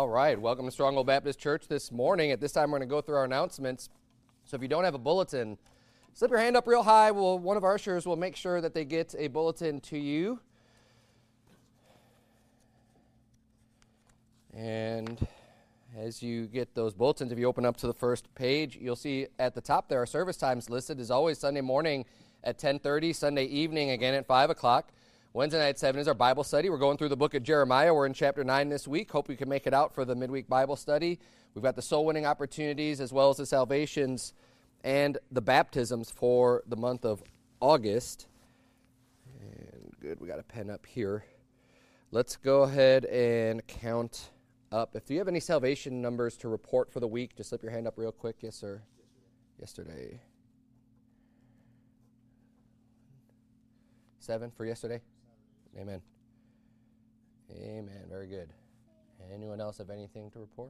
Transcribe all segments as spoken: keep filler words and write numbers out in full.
All right, welcome to Stronghold Baptist Church this morning. At this time, we're going to go through our announcements. So if you don't have a bulletin, slip your hand up real high. We'll, one of our ushers will make sure that they get a bulletin to you. And as you get those bulletins, if you open up to the first page, you'll see at the top there are service times listed. As always, Sunday morning at ten thirty, Sunday evening again at five o'clock. Wednesday night at seven is our Bible study. We're going through the book of Jeremiah. We're in chapter nine this week. Hope you can make it out for the midweek Bible study. We've got the soul-winning opportunities as well as the salvations and the baptisms for the month of August. And good, we got a pen up here. Let's go ahead and count up. If you have any salvation numbers to report for the week, just slip your hand up real quick. Yes, sir. Yesterday. Seven for yesterday? Amen. Amen. Very good. Anyone else have anything to report?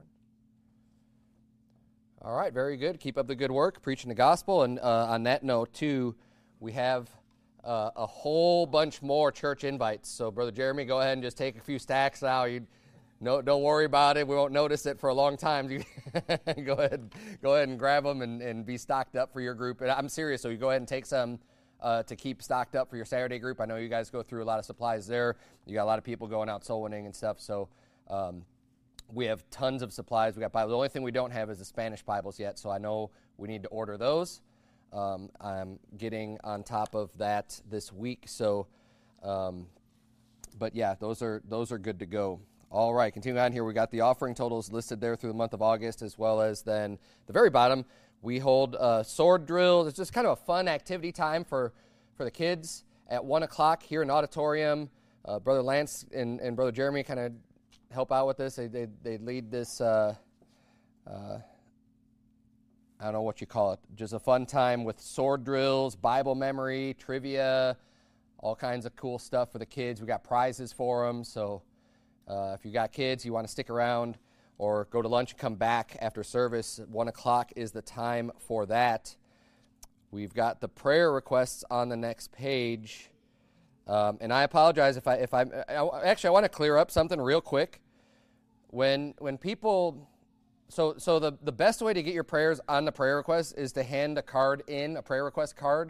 All right, very good. Keep up the good work, preaching the gospel. And uh, on that note, too, we have uh, a whole bunch more church invites. So, Brother Jeremy, go ahead and just take a few stacks now. You, no, don't worry about it. We won't notice it for a long time. You go ahead, go ahead and grab them and, and be stocked up for your group. And I'm serious, so you go ahead and take some Uh, to keep stocked up for your Saturday group. I know you guys go through a lot of supplies there. You got a lot of people going out soul winning and stuff, so um, we have tons of supplies. We got Bibles. The only thing we don't have is the Spanish Bibles yet, so I know we need to order those. Um, I'm getting on top of that this week, so, um, but yeah, those are those are good to go. All right, continuing on here, we got the offering totals listed there through the month of August, as well as then the very bottom, we hold uh, sword drills. It's just kind of a fun activity time for, for the kids at one o'clock here in the auditorium. Uh, Brother Lance and, and Brother Jeremy kind of help out with this. They they, they lead this, uh, uh, I don't know what you call it, just a fun time with sword drills, Bible memory, trivia, all kinds of cool stuff for the kids. We got prizes for them, so uh, if you got kids, you want to stick around, or go to lunch and come back after service. One o'clock is the time for that. We've got the prayer requests on the next page. Um, and I apologize if I if I actually I want to clear up something real quick. When when people so so the, the best way to get your prayers on the prayer request is to hand a card in, a prayer request card.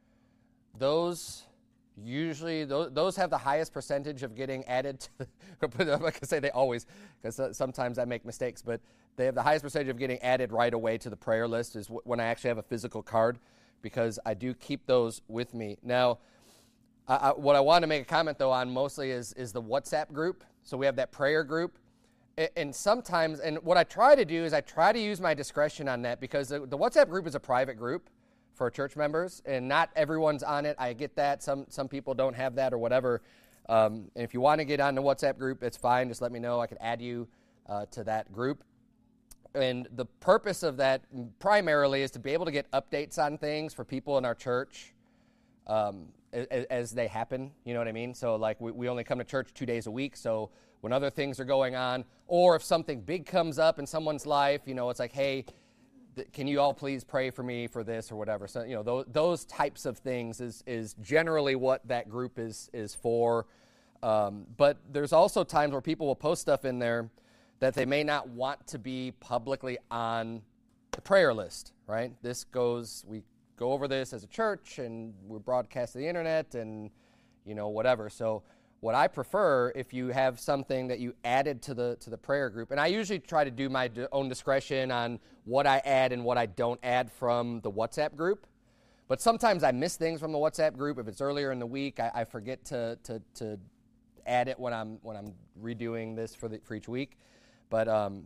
Those Usually, those, those have the highest percentage of getting added to the, I'm not going to say they always, because sometimes I make mistakes, but they have the highest percentage of getting added right away to the prayer list is when I actually have a physical card, because I do keep those with me. Now, I, I, what I want to make a comment, though, on mostly is, is the WhatsApp group. So we have that prayer group. And sometimes, and what I try to do is I try to use my discretion on that, because the, the WhatsApp group is a private group for church members, and not everyone's on it. I get that. Some some people don't have that or whatever. Um, and if you want to get on the WhatsApp group, it's fine. Just let me know. I can add you uh, to that group. And the purpose of that primarily is to be able to get updates on things for people in our church um, as, as they happen. You know what I mean? So like we, we only come to church two days a week. So when other things are going on, or if something big comes up in someone's life, you know, it's like, hey, can you all please pray for me for this or whatever? So, you know, those, those types of things is is generally what that group is is for. Um, but there's also times where people will post stuff in there that they may not want to be publicly on the prayer list, right? This goes, we go over this as a church, and we're broadcast to the internet and, you know, whatever. So what I prefer, if you have something that you added to the to the prayer group, and I usually try to do my own discretion on what I add and what I don't add from the WhatsApp group, but sometimes I miss things from the WhatsApp group. If it's earlier in the week, I, I forget to, to to add it when I'm when I'm redoing this for the for each week. But um,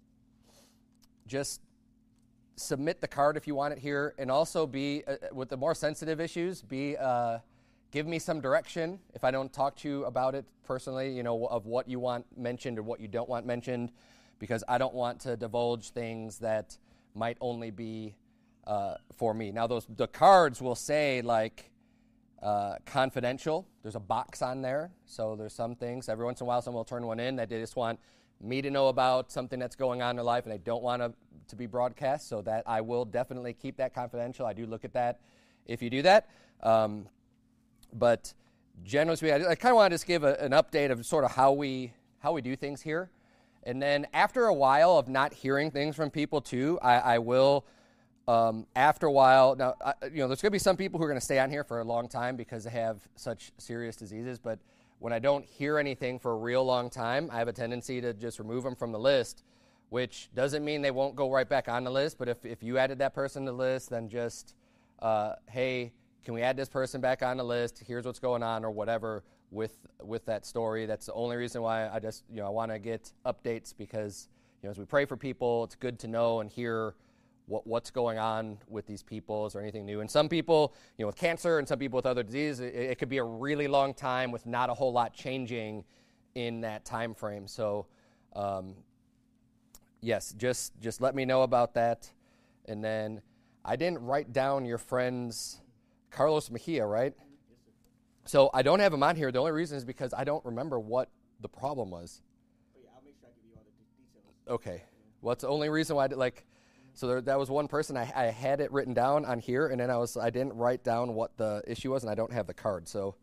just submit the card if you want it here, and also be uh, with the more sensitive issues, be. Uh, Give me some direction if I don't talk to you about it personally, you know, of what you want mentioned or what you don't want mentioned, because I don't want to divulge things that might only be uh, for me. Now, those the cards will say, like, uh, confidential. There's a box on there, so there's some things. Every once in a while, someone will turn one in that they just want me to know about something that's going on in their life, and they don't want to, to be broadcast, so that I will definitely keep that confidential. I do look at that if you do that. Um But generally speaking, I kind of want to just give a, an update of sort of how we how we do things here And then after a while of not hearing things from people too, I, I will, um, after a while, now, I, you know, there's going to be some people who are going to stay on here for a long time because they have such serious diseases, but when I don't hear anything for a real long time, I have a tendency to just remove them from the list, which doesn't mean they won't go right back on the list, but if, if you added that person to the list, then just, uh, hey, can we add this person back on the list? Here's what's going on, or whatever with with that story. That's the only reason why I just, you know, I want to get updates, because, you know, as we pray for people, it's good to know and hear what what's going on with these people. Is there anything new? And some people, you know, with cancer, and some people with other diseases, it, it could be a really long time with not a whole lot changing in that time frame. So, um, yes, just just let me know about that. And then I didn't write down your friend's Carlos Mejia, right? So I don't have him on here. The only reason is because I don't remember what the problem was. Oh, yeah, I'll make sure I give you all the details. Okay. Well, it's the only reason why I did, like, so there, that was one person. I, I had it written down on here, and then I was I didn't write down what the issue was, and I don't have the card. So,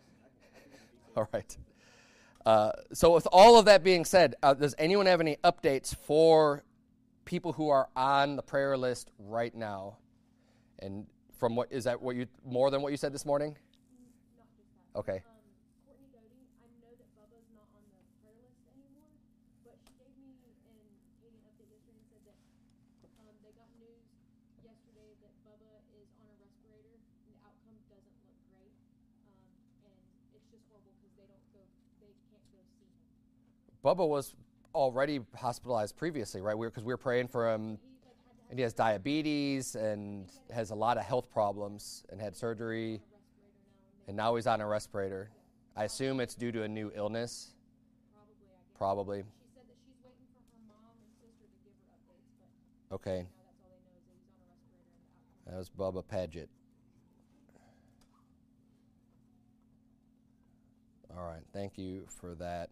all right. Uh, so with all of that being said, uh, does anyone have any updates for people who are on the prayer list right now? And from what is that what you more than what you said this morning? Not just that. Okay. Um, Courtney Doty, I know that Bubba's not on the prayer list anymore, but she gave me and Katie an update yesterday and said that um, they got news yesterday that Bubba is on a respirator and the outcome doesn't look great, um, and it's just horrible because they don't go, they can't go see him. Bubba was already hospitalized previously, right? Because we, we were praying for him, He like had to have and he has diabetes and has a lot of health problems and had surgery, a respirator now, and and now he's on a respirator. I assume it's due to a new illness, probably, I guess. probably. She said that she's waiting for her mom and sister to give her updates, but Okay, now that's all they know is that he's on a respirator and the outcome. that was Bubba Paget. All right, thank you for that.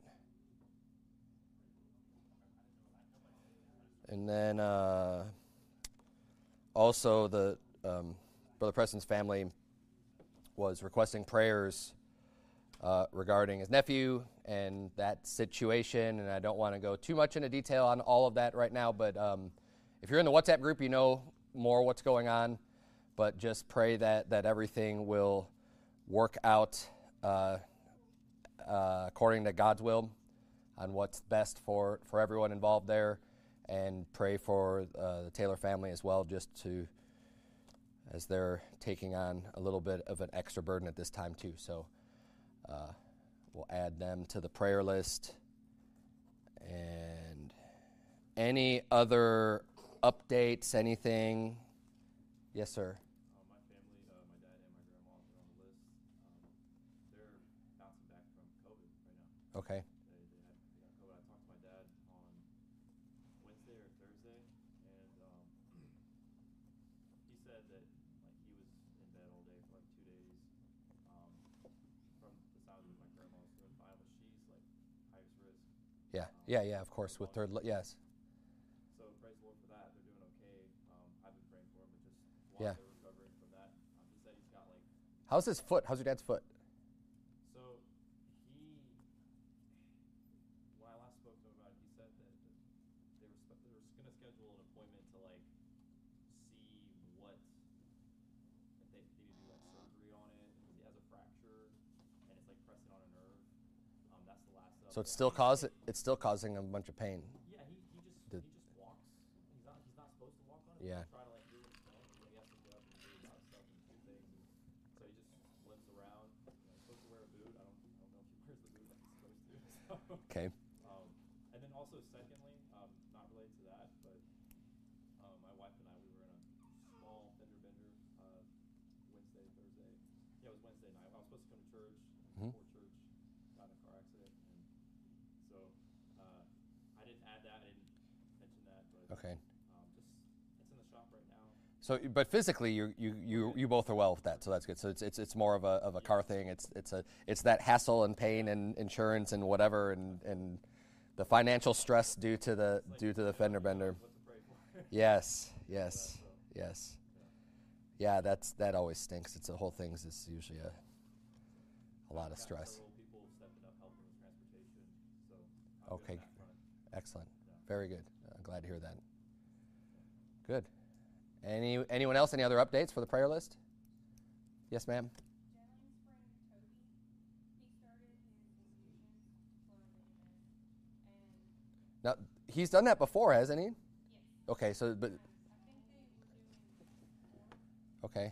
And then uh, also the um, Brother Preston's family was requesting prayers uh, regarding his nephew and that situation, and I don't want to go too much into detail on all of that right now, but um, if you're in the WhatsApp group, you know more what's going on, but just pray that, that everything will work out uh, uh, according to God's will on what's best for, for everyone involved there. And pray for uh, the Taylor family as well, just to, as they're taking on a little bit of an extra burden at this time too. So uh, we'll add them to the prayer list. And any other updates, anything? Yes, sir. Uh, my family, uh, my dad and my grandma are on the list. Um, they're bouncing back from COVID right now. Okay. They, they, had, they got COVID. I talked to my dad on Wednesday or Thursday, and um, he said that like he was in bed all day for like two days. Um, from the sounds of it, my grandma's doing fine, but she's like highest risk. Yeah, Um, yeah, yeah, of course, with third, li- yes. So praise the Lord for that. They're doing okay. Um, I've been praying for him, but just while Yeah. they're recovering from that, um, he said he's got like. How's his foot? How's your dad's foot? So he, when I last spoke to him about it, he said that that they were sp- they were going to schedule an appointment to like see what if they need to do like surgery on it because he has a fracture and it's like pressing on a nerve. Um, that's the last. So it's still cause it's still causing him a bunch of pain. Yeah, he, he just The- he just walks. He's not he's not supposed to walk on it. Yeah. He's trying to like do what he can, but he has to get up and move about stuff and do things. And so he just limps around. You know, he's supposed to wear a boot. I don't I don't know if he wears the boot like he's supposed to. So. Okay. Um, and then also, secondly, um, not related to that, but um, my wife and I, we were in a small fender bender uh, Wednesday, Thursday. Yeah, it was Wednesday night. I was supposed to come to church, Mhm. before church, got in a car accident, and so uh, I didn't add that. I didn't mention that, but Okay. um, just it's in the shop right now. So, but physically, you you you you both are well with that, so that's good. So it's it's it's more of a of a car thing. It's it's a it's that hassle and pain and insurance and whatever and and the financial stress due to the due to the fender bender. What to pray for. Yes, yes, yes. Yeah, that's that always stinks. It's the whole thing is is usually a a lot of Got stress. several people stepping up helping with transportation, so I'm good on Okay. that front. Excellent. Very good. I'm glad to hear that. Good. Any anyone else? Any other updates for the prayer list? Yes, ma'am. Now he's done that before, hasn't he? Yes. Okay. So, but. Okay.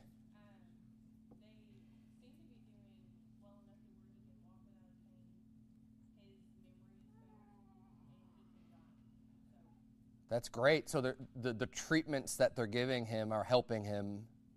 That's great. So the, the the treatments that they're giving him are helping him.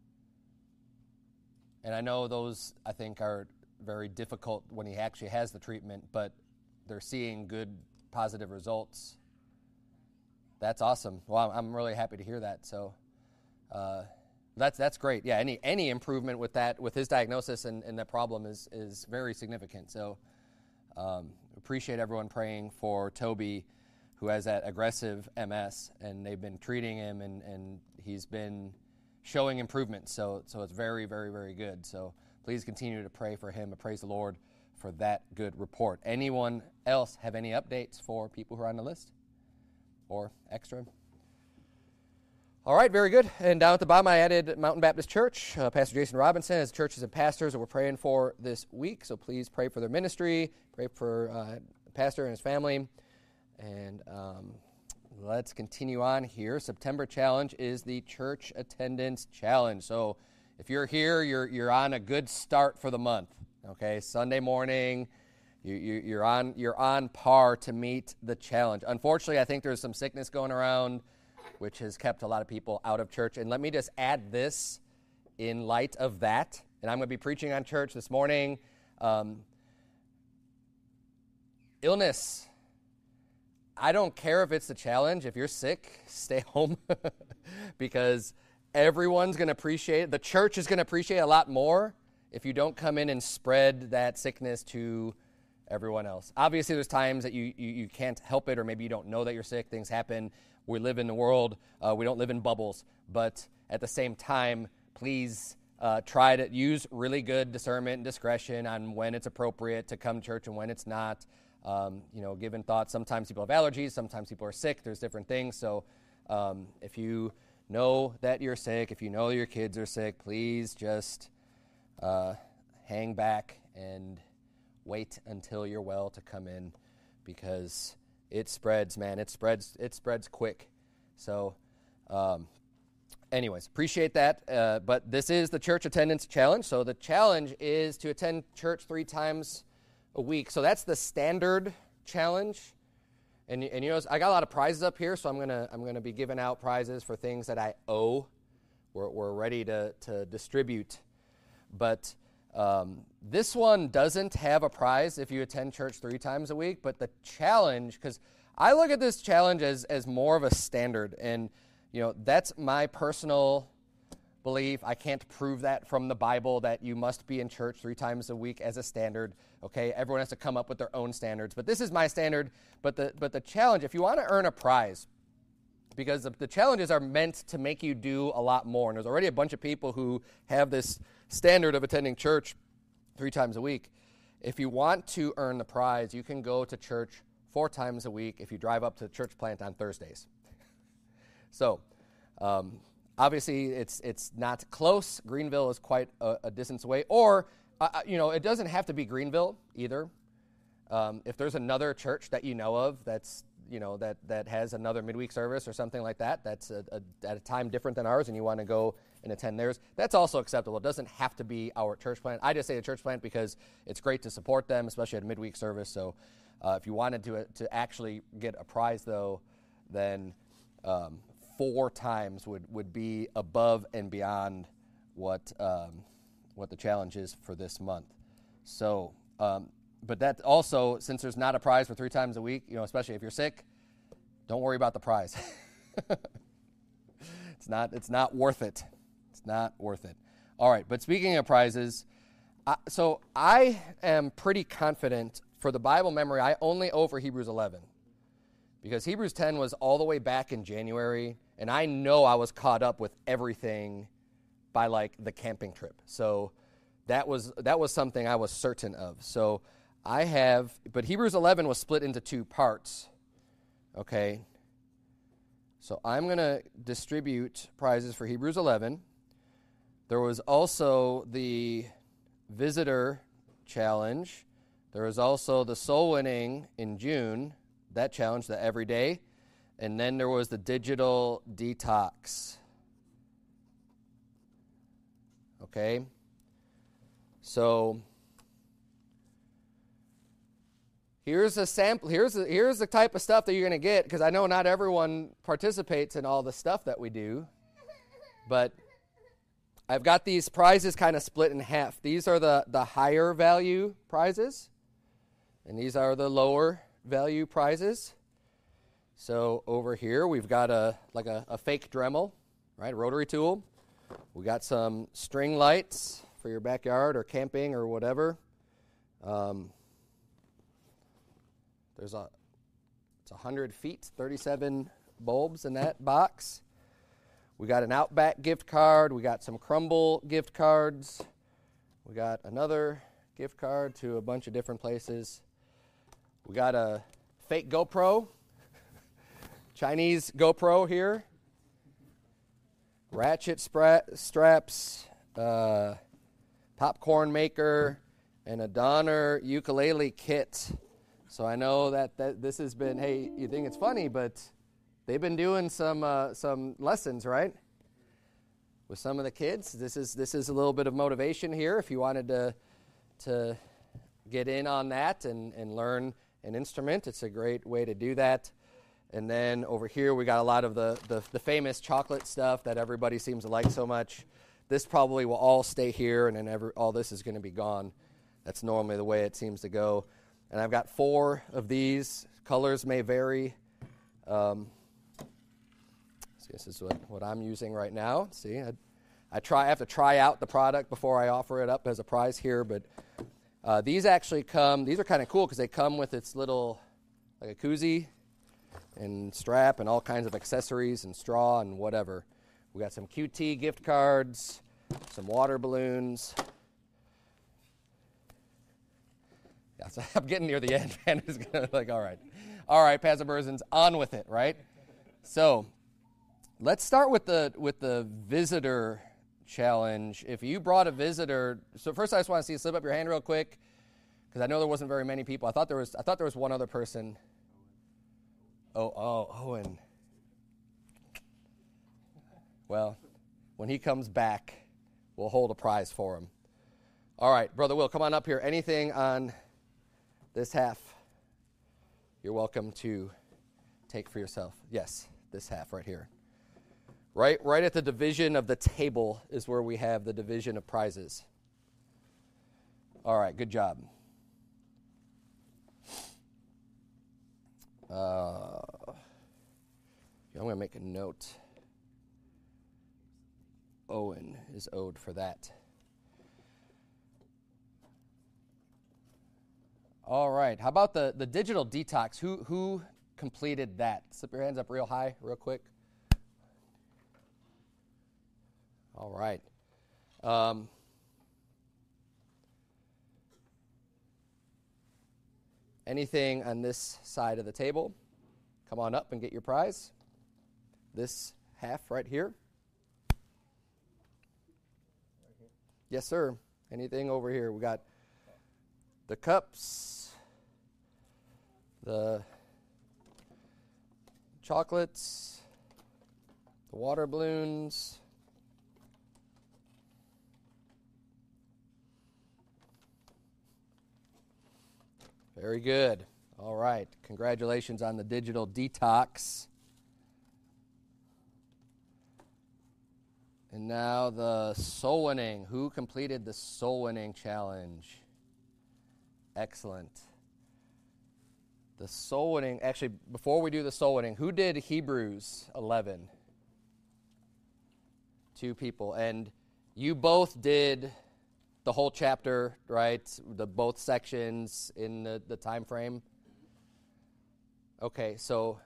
And I know those, I think, are very difficult when he actually has the treatment, but they're seeing good, positive results. That's awesome. Well, I'm really happy to hear that. So uh, that's that's great. Yeah, any any improvement with that, with his diagnosis and, and that problem is, is very significant. So um, appreciate everyone praying for Toby, who has that aggressive M S, and they've been treating him, and, and he's been showing improvement. So so it's very, very, very good. So please continue to pray for him, and praise the Lord for that good report. Anyone else have any updates for people who are on the list or extra? All right, very good. And down at the bottom, I added Mountain Baptist Church. Uh, Pastor Jason Robinson has churches and pastors that we're praying for this week. So please pray for their ministry, pray for uh, the pastor and his family. And um, let's continue on here. September challenge is the church attendance challenge. So if you're here, you're you're on a good start for the month. Okay, Sunday morning, you, you you're on you're on par to meet the challenge. Unfortunately, I think there's some sickness going around, which has kept a lot of people out of church. And let me just add this in light of that. And I'm going to be preaching on church this morning. Um, illness. I don't care if it's the challenge. If you're sick, stay home because everyone's going to appreciate, the church is going to appreciate a lot more if you don't come in and spread that sickness to everyone else. Obviously, there's times that you, you, you can't help it, or maybe you don't know that you're sick. Things happen. We live in the world. Uh, we don't live in bubbles. But at the same time, please uh, try to use really good discernment and discretion on when it's appropriate to come to church and when it's not. Um, you know, given thought, sometimes people have allergies, sometimes people are sick, there's different things. So um, if you know that you're sick, if you know your kids are sick, please just uh, hang back and wait until you're well to come in, because it spreads, man, it spreads, it spreads quick. So um, anyways, appreciate that. Uh, but this is the church attendance challenge. So the challenge is to attend church three times a week. So that's the standard challenge. And and you know, I got a lot of prizes up here, so I'm gonna I'm gonna be giving out prizes for things that I owe. We're we're ready to to distribute. But um, this one doesn't have a prize if you attend church three times a week. But the challenge, because I look at this challenge as as more of a standard, and you know, that's my personal belief. I can't prove that from the Bible that you must be in church three times a week as a standard. Okay, everyone has to come up with their own standards, but this is my standard. But the but the challenge, if you want to earn a prize, because the, the challenges are meant to make you do a lot more, and there's already a bunch of people who have this standard of attending church three times a week. If you want to earn the prize, you can go to church four times a week if you drive up to the church plant on Thursdays. So, um, obviously, it's it's not close. Greenville is quite a, a distance away. Or, uh, you know, it doesn't have to be Greenville either. Um, if there's another church that you know of that's, you know, that, that has another midweek service or something like that, that's a, a, at a time different than ours, and you want to go and attend theirs, that's also acceptable. It doesn't have to be our church plant. I just say the church plant because it's great to support them, especially at a midweek service. So uh, if you wanted to uh, to actually get a prize, though, then um, four times would, would be above and beyond what um, what the challenge is for this month. So, um, but that also, since there's not a prize for three times a week, you know, especially if you're sick, don't worry about the prize. it's not it's not worth it. It's not worth it. All right, but speaking of prizes, uh, so I am pretty confident for the Bible memory. I only owe for Hebrews eleven, because Hebrews ten was all the way back in January. And I know I was caught up with everything by, like, the camping trip. So that was that was something I was certain of. So I have, but Hebrews eleven was split into two parts. Okay. So I'm going to distribute prizes for Hebrews eleven. There was also the visitor challenge. There was also the soul winning in June, that challenge, the every day. And then there was the digital detox. Okay? So here's a sample. Here's a, here's the type of stuff that you're going to get, because I know not everyone participates in all the stuff that we do. But I've got these prizes kind of split in half. These are the, the higher value prizes, and these are the lower value prizes. So over here we've got a like a, a fake Dremel, right? A rotary tool. We got some string lights for your backyard or camping or whatever. Um, there's a it's a hundred feet, thirty-seven bulbs in that box. We got an Outback gift card. We got some Crumble gift cards. We got another gift card to a bunch of different places. We got a fake GoPro, Chinese GoPro here. Ratchet spra- straps, uh, popcorn maker, and a Donner ukulele kit. So I know that, that this has been, hey, you think it's funny, but they've been doing some uh, some lessons, right? With some of the kids. This is this is a little bit of motivation here if you wanted to to get in on that and, and learn an instrument. It's a great way to do that. And then over here we got a lot of the, the, the famous chocolate stuff that everybody seems to like so much. This probably will all stay here, and then every, all this is going to be gone. That's normally the way it seems to go. And I've got four of these. Colors may vary. Um, so this is what, what I'm using right now. See, I, I try. I have to try out the product before I offer it up as a prize here. But uh, these actually come. These are kind of cool because they come with its little, like a koozie and strap and all kinds of accessories and straw and whatever. We got some Q T gift cards, some water balloons. Yeah, so I'm getting near the end, man. It's gonna like, all right. All right, Pastor Berzins, on with it, right? So let's start with the with the visitor challenge. If you brought a visitor, so first I just want to see you slip up your hand real quick, because I know there wasn't very many people. I thought there was I thought there was one other person. Oh, oh, Owen. Well, when he comes back, we'll hold a prize for him. All right, Brother Will, come on up here. Anything on this half, you're welcome to take for yourself. Yes, this half right here. Right, right at the division of the table is where we have the division of prizes. All right, good job. Uh, I'm going to make a note. Owen is owed for that. All right. How about the, the digital detox? Who who completed that? Slip your hands up real high, real quick. All right. Um, anything on this side of the table? Come on up and get your prize. This half right here. Yes, sir. Anything over here? We got the cups, the chocolates, the water balloons. Very good. All right. Congratulations on the digital detox. And now the soul winning. Who completed the soul winning challenge? Excellent. The soul winning. Actually, before we do the soul winning, who did Hebrews eleven? Two people. And you both did the whole chapter, right? The both sections in the, the time frame. Okay, so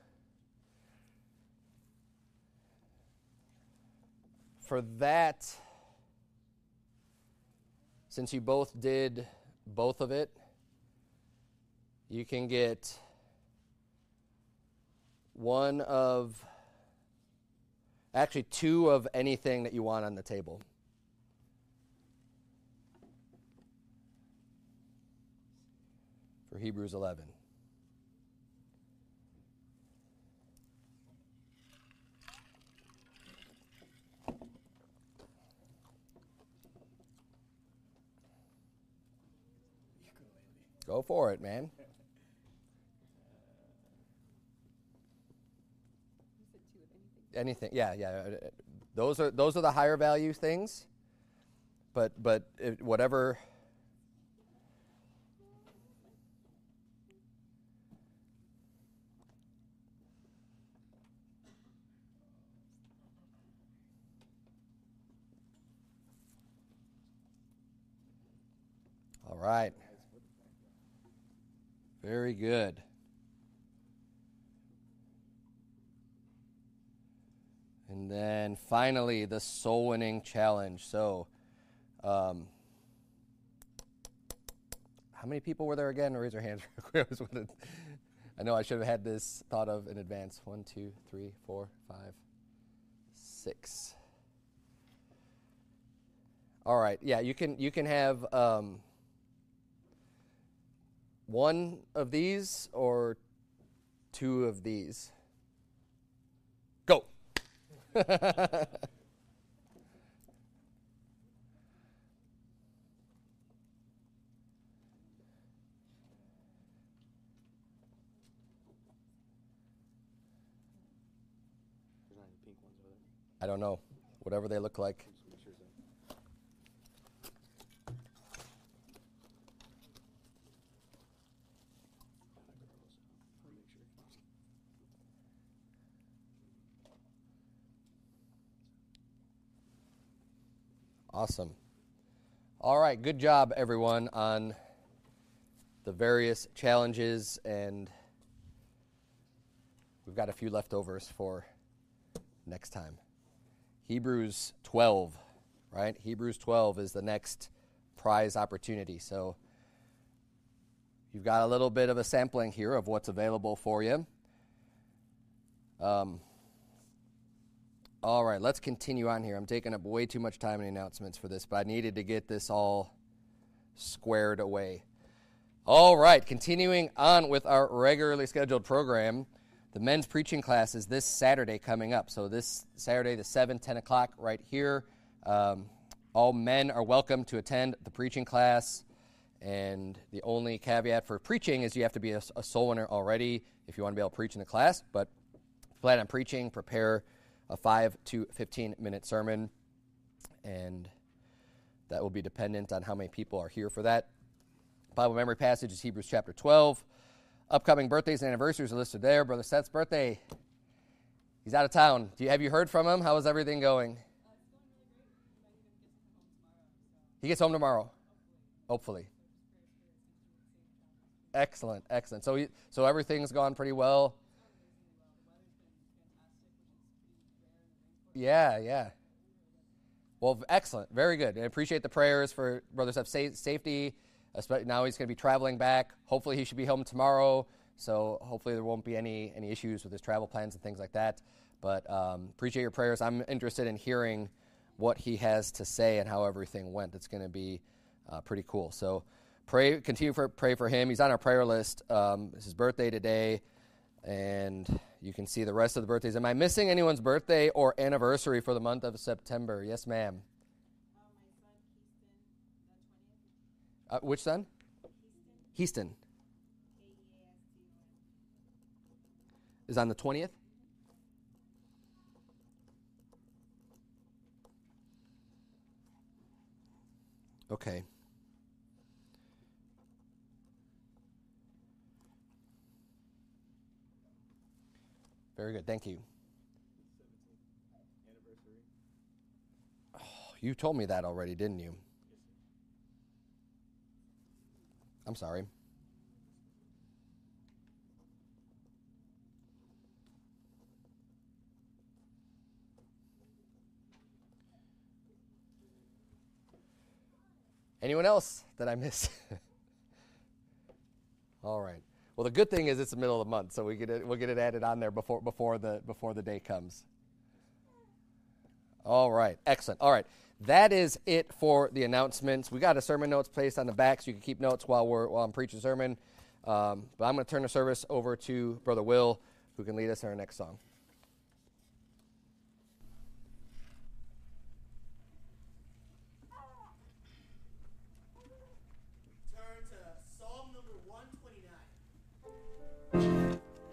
for that, since you both did both of it, you can get one of, actually two of anything that you want on the table. For Hebrews eleven. Go for it, man. Anything, yeah, yeah. Those are those are the higher value things. But but it, whatever. All right. Very good. And then finally, the soul winning challenge. So, um, how many people were there again? Raise your hands real quick. I know I should have had this thought of in advance. One, two, three, four, five, six. All right. Yeah, you can you can have um, one of these or two of these. Go. I don't know. Whatever they look like. Awesome. All right, good job, everyone, on the various challenges, and we've got a few leftovers for next time. Hebrews twelve, right? Hebrews twelve is the next prize opportunity. So you've got a little bit of a sampling here of what's available for you. Um, all right, let's continue on here. I'm taking up way too much time in the announcements for this, but I needed to get this all squared away. All right, continuing on with our regularly scheduled program. The men's preaching class is this Saturday coming up. So this Saturday, the seventh, ten o'clock, right here. Um, all men are welcome to attend the preaching class. And the only caveat for preaching is you have to be a, a soul winner already if you want to be able to preach in the class. But if you plan on preaching, prepare a five to fifteen minute sermon. And that will be dependent on how many people are here for that. Bible memory passage is Hebrews chapter twelve. Upcoming birthdays and anniversaries are listed there. Brother Seth's birthday, he's out of town. Do you, have you heard from him? How is everything going? He gets home tomorrow, hopefully. Excellent, excellent. So, he, so everything's gone pretty well. Yeah, yeah. Well, excellent, very good. I appreciate the prayers for Brother Seth's sa- safety. Now he's going to be traveling back. Hopefully he should be home tomorrow, so hopefully there won't be any any issues with his travel plans and things like that. But um, appreciate your prayers. I'm interested in hearing what he has to say and how everything went. It's going to be uh, pretty cool. So pray, continue for pray for him. He's on our prayer list. Um, it's his birthday today, and you can see the rest of the birthdays. Am I missing anyone's birthday or anniversary for the month of September? Yes, ma'am. Uh, which son? Heaston. Heaston. Is on the twentieth? Okay. Very good. Thank you. Oh, you told me that already, didn't you? I'm sorry. Anyone else that I missed? All right. Well, the good thing is it's the middle of the month, so we get it, we'll get it added on there before before the before the day comes. All right, excellent. All right, that is it for the announcements. We got a sermon notes placed on the back, so you can keep notes while we're while I'm preaching sermon. Um, but I'm going to turn the service over to Brother Will, who can lead us in our next song. Turn to Psalm number one twenty-nine.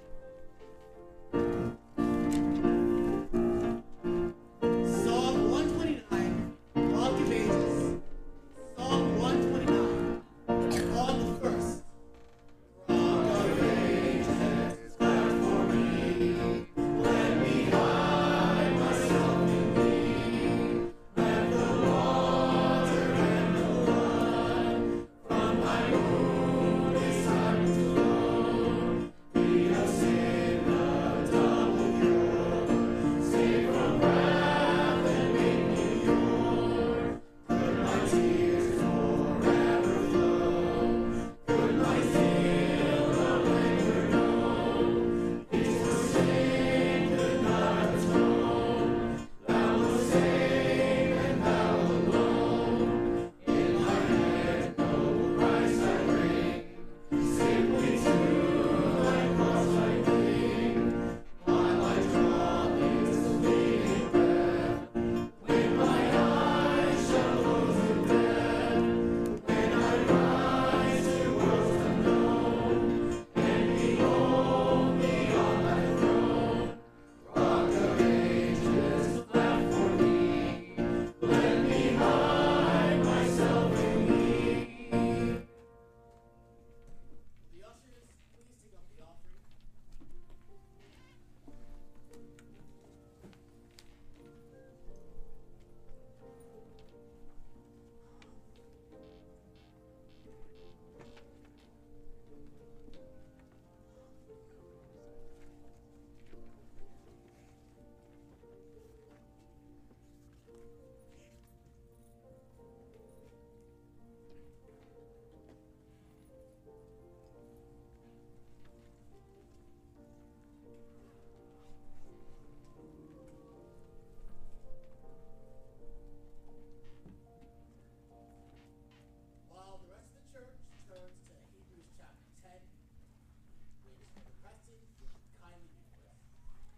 Psalm one twenty-nine, Rock of Ages. Psalm one twenty-nine, on the first. Rock of Ages, fight for me. Let me hide myself in thee. Let the water and the blood from my wounded side flow. Be a sin of double cure. Save from wrath and make me yours. Could my tears forever flow? Could my zeal no longer know? Each mistake could not atone. Thou wilt save and thou alone. In my head noble Christ I bring. Simply to thy cross I cling. While I draw this fleeting breath. When my eyes shall close in death. When I rise to worlds unknown. And behold thee on thy throne. Rock of ages, laugh for me. Let me hide myself in thee. Will the ushers please take up the offering? While the rest of the church turns to Hebrews chapter ten, which Brother Preston will kindly read for us.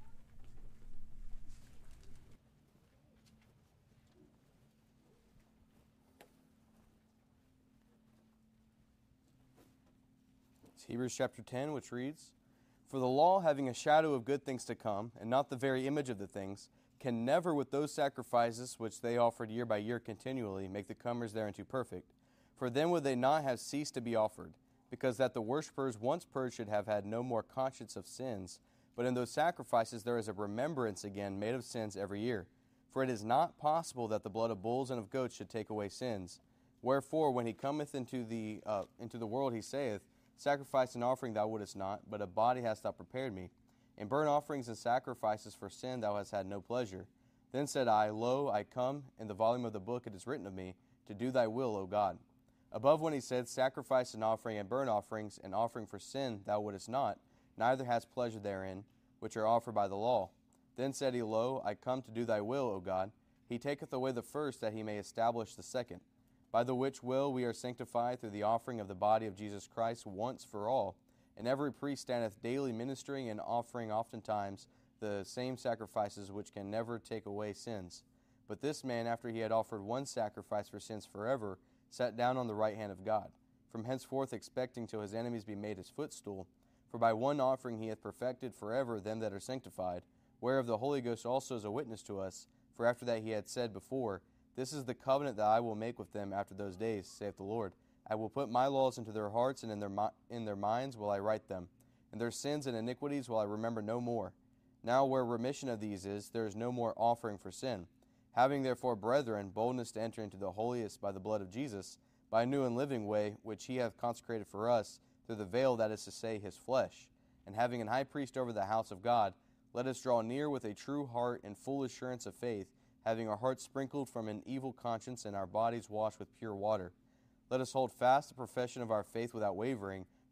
It's Hebrews chapter ten, which reads, For the law, having a shadow of good things to come, and not the very image of the things, can never with those sacrifices which they offered year by year continually make the comers thereunto perfect. For then would they not have ceased to be offered, because that the worshippers once purged should have had no more conscience of sins. But in those sacrifices there is a remembrance again made of sins every year. For it is not possible that the blood of bulls and of goats should take away sins. Wherefore, when he cometh into the uh, into the world, he saith, Sacrifice and offering thou wouldest not, but a body hast thou prepared me. In burnt offerings and sacrifices for sin thou hast had no pleasure. Then said I, Lo, I come, in the volume of the book it is written of me, to do thy will, O God. Above when he said, Sacrifice and offering and burnt offerings and offering for sin thou wouldest not, neither hast pleasure therein, which are offered by the law. Then said he, Lo, I come to do thy will, O God. He taketh away the first, that he may establish the second. By the which will we are sanctified through the offering of the body of Jesus Christ once for all. And every priest standeth daily ministering and offering oftentimes the same sacrifices which can never take away sins. But this man, after he had offered one sacrifice for sins forever, sat down on the right hand of God, from henceforth expecting till his enemies be made his footstool. For by one offering he hath perfected forever them that are sanctified, whereof the Holy Ghost also is a witness to us. For after that he had said before, This is the covenant that I will make with them after those days, saith the Lord. I will put my laws into their hearts, and in their mi- in their minds will I write them. And their sins and iniquities will I remember no more. Now where remission of these is, there is no more offering for sin. Having therefore, brethren, boldness to enter into the holiest by the blood of Jesus, by a new and living way, which he hath consecrated for us, through the veil, that is to say, his flesh. And having an high priest over the house of God, let us draw near with a true heart and full assurance of faith, having our hearts sprinkled from an evil conscience and our bodies washed with pure water. Let us hold fast the profession of our faith without wavering,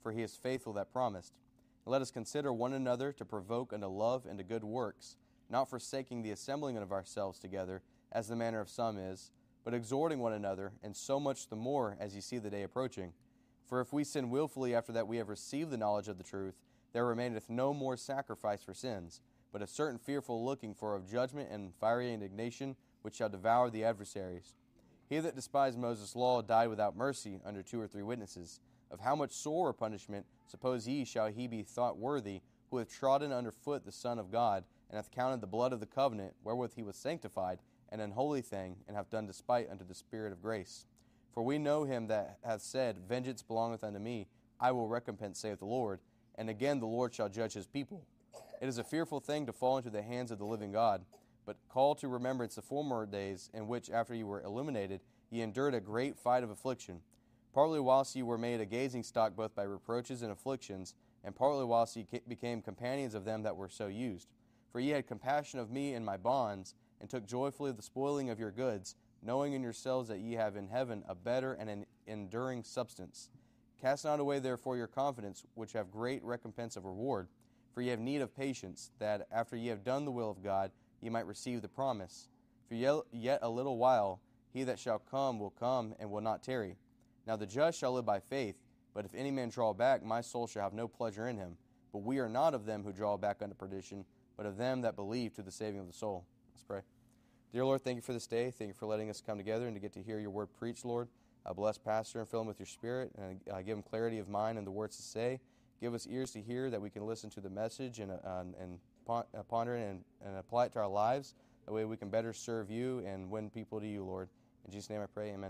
for he is faithful that promised. And let us consider one another to provoke unto love and to good works, not forsaking the assembling of ourselves together, as the manner of some is, but exhorting one another, and so much the more as ye see the day approaching. For if we sin wilfully after that we have received the knowledge of the truth, there remaineth no more sacrifice for sins, but a certain fearful looking for of judgment and fiery indignation, which shall devour the adversaries. He that despised Moses' law died without mercy under two or three witnesses. Of how much sorer punishment, suppose ye, shall he be thought worthy, who hath trodden under foot the Son of God, and hath counted the blood of the covenant, wherewith he was sanctified, an unholy thing, and hath done despite unto the Spirit of grace? For we know him that hath said, Vengeance belongeth unto me, I will recompense, saith the Lord. And again the Lord shall judge his people. It is a fearful thing to fall into the hands of the living God, but call to remembrance the former days, in which, after ye were illuminated, ye endured a great fight of affliction, partly whilst ye were made a gazing stock both by reproaches and afflictions, and partly whilst ye became companions of them that were so used. For ye had compassion of me in my bonds, and took joyfully the spoiling of your goods, knowing in yourselves that ye have in heaven a better and an enduring substance. Cast not away therefore your confidence, which have great recompense of reward. For ye have need of patience, that after ye have done the will of God, ye might receive the promise. For yet a little while, he that shall come will come, and will not tarry. Now the just shall live by faith, but if any man draw back, my soul shall have no pleasure in him. But we are not of them who draw back unto perdition, but of them that believe to the saving of the soul. Let's pray. Dear Lord, thank you for this day. Thank you for letting us come together and to get to hear your word preached, Lord. Uh, bless Pastor and fill him with your Spirit, and uh, give him clarity of mind and the words to say. Give us ears to hear that we can listen to the message and, uh, and ponder it and, and apply it to our lives. That way we can better serve you and win people to you, Lord. In Jesus' name I pray, amen.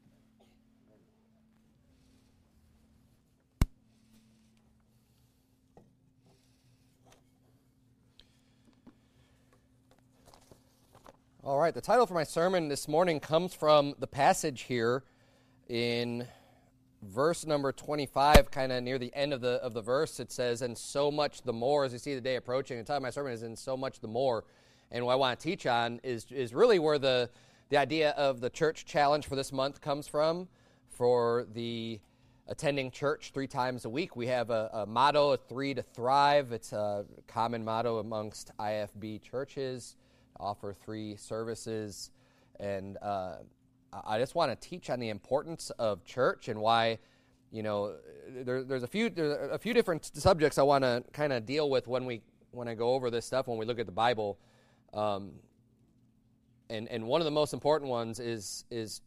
All right, the title for my sermon this morning comes from the passage here in verse number twenty-five, kind of near the end of the of the verse. It says, and so much the more, as you see the day approaching. The title of my sermon is, and so much the more. And what I want to teach on is is really where the, the idea of the church challenge for this month comes from. For the attending church three times a week, we have a, a motto, a three to thrive. It's a common motto amongst I F B churches. Offer three services, and uh, I just want to teach on the importance of church and why, you know, there, there's a few there's a few different subjects I want to kind of deal with when we when I go over this stuff when we look at the Bible, um, and and one of the most important ones is is,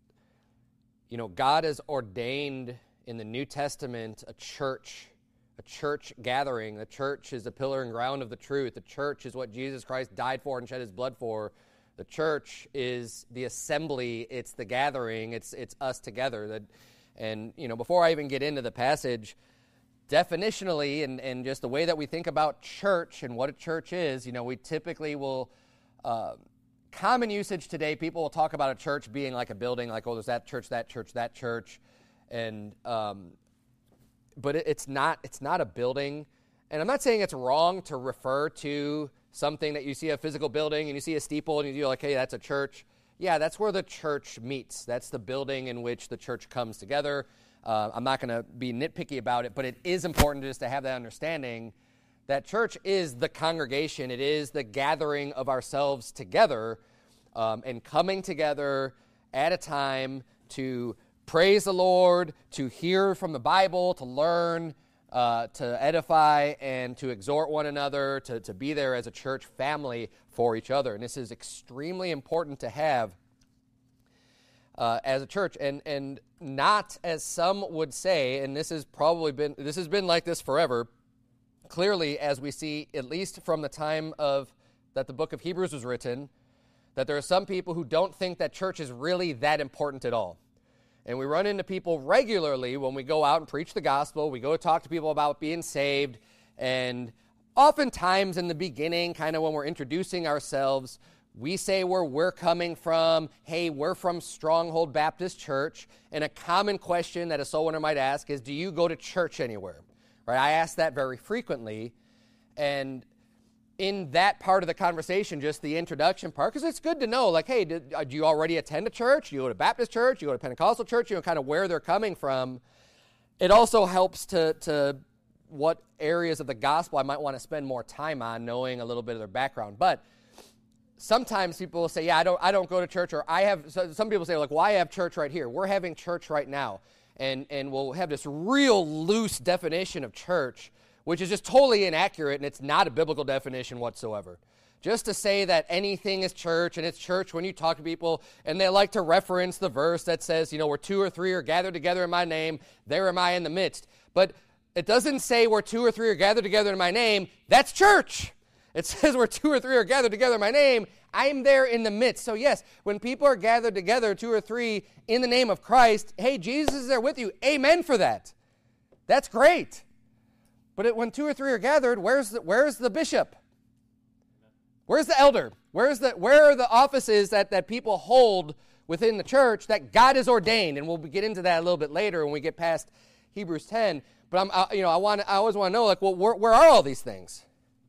you know, God has ordained in the New Testament a church. A church gathering. The church is the pillar and ground of the truth. The church is what Jesus Christ died for and shed his blood for. The church is the assembly. It's the gathering. It's it's us together. That, and, you know, before I even get into the passage, definitionally and, and just the way that we think about church and what a church is, you know, we typically will, uh, common usage today, people will talk about a church being like a building, like, oh, there's that church, that church, that church. And, um, But it's not it's not a building. And I'm not saying it's wrong to refer to something that you see a physical building and you see a steeple and you're like, hey, that's a church. Yeah, that's where the church meets. That's the building in which the church comes together. Uh, I'm not going to be nitpicky about it, but it is important just to have that understanding that church is the congregation. It is the gathering of ourselves together um, and coming together at a time to praise the Lord, to hear from the Bible, to learn, uh, to edify, and to exhort one another, to, to be there as a church family for each other. And this is extremely important to have uh, as a church, and and not, as some would say, and this has probably been this has been like this forever. Clearly, as we see, at least from the time of that the book of Hebrews was written, that there are some people who don't think that church is really that important at all. And we run into people regularly when we go out and preach the gospel. We go talk to people about being saved. And oftentimes in the beginning, kind of when we're introducing ourselves, we say where we're coming from. Hey, we're from Stronghold Baptist Church. And a common question that a soul winner might ask is, do you go to church anywhere? Right? I ask that very frequently. And in that part of the conversation, just the introduction part, because it's good to know, like, hey, did, uh, do you already attend a church? Do you go to Baptist church? Do you go to Pentecostal church? You know, kind of where they're coming from. it also helps to, to what areas of the gospel I might want to spend more time on, knowing a little bit of their background. But sometimes people will say, yeah, I don't I don't go to church, or I have, so some people say, like, well, I have church right here. We're having church right now. And, and we'll have this real loose definition of church, which is just totally inaccurate, and it's not a biblical definition whatsoever. Just to say that anything is church, and it's church when you talk to people, and they like to reference the verse that says, you know, where two or three are gathered together in my name, there am I in the midst. But it doesn't say where two or three are gathered together in my name, that's church. It says where two or three are gathered together in my name, I'm there in the midst. So yes, when people are gathered together, two or three, in the name of Christ, hey, Jesus is there with you. Amen for that. That's great. But it, when two or three are gathered, where's the, where's the bishop? Where's the elder? Where's the, where are the offices that, that people hold within the church that God has ordained? And we'll get into that a little bit later when we get past Hebrews ten. But I'm, I, you know, I want, I always want to know, like, well, where, where are all these things?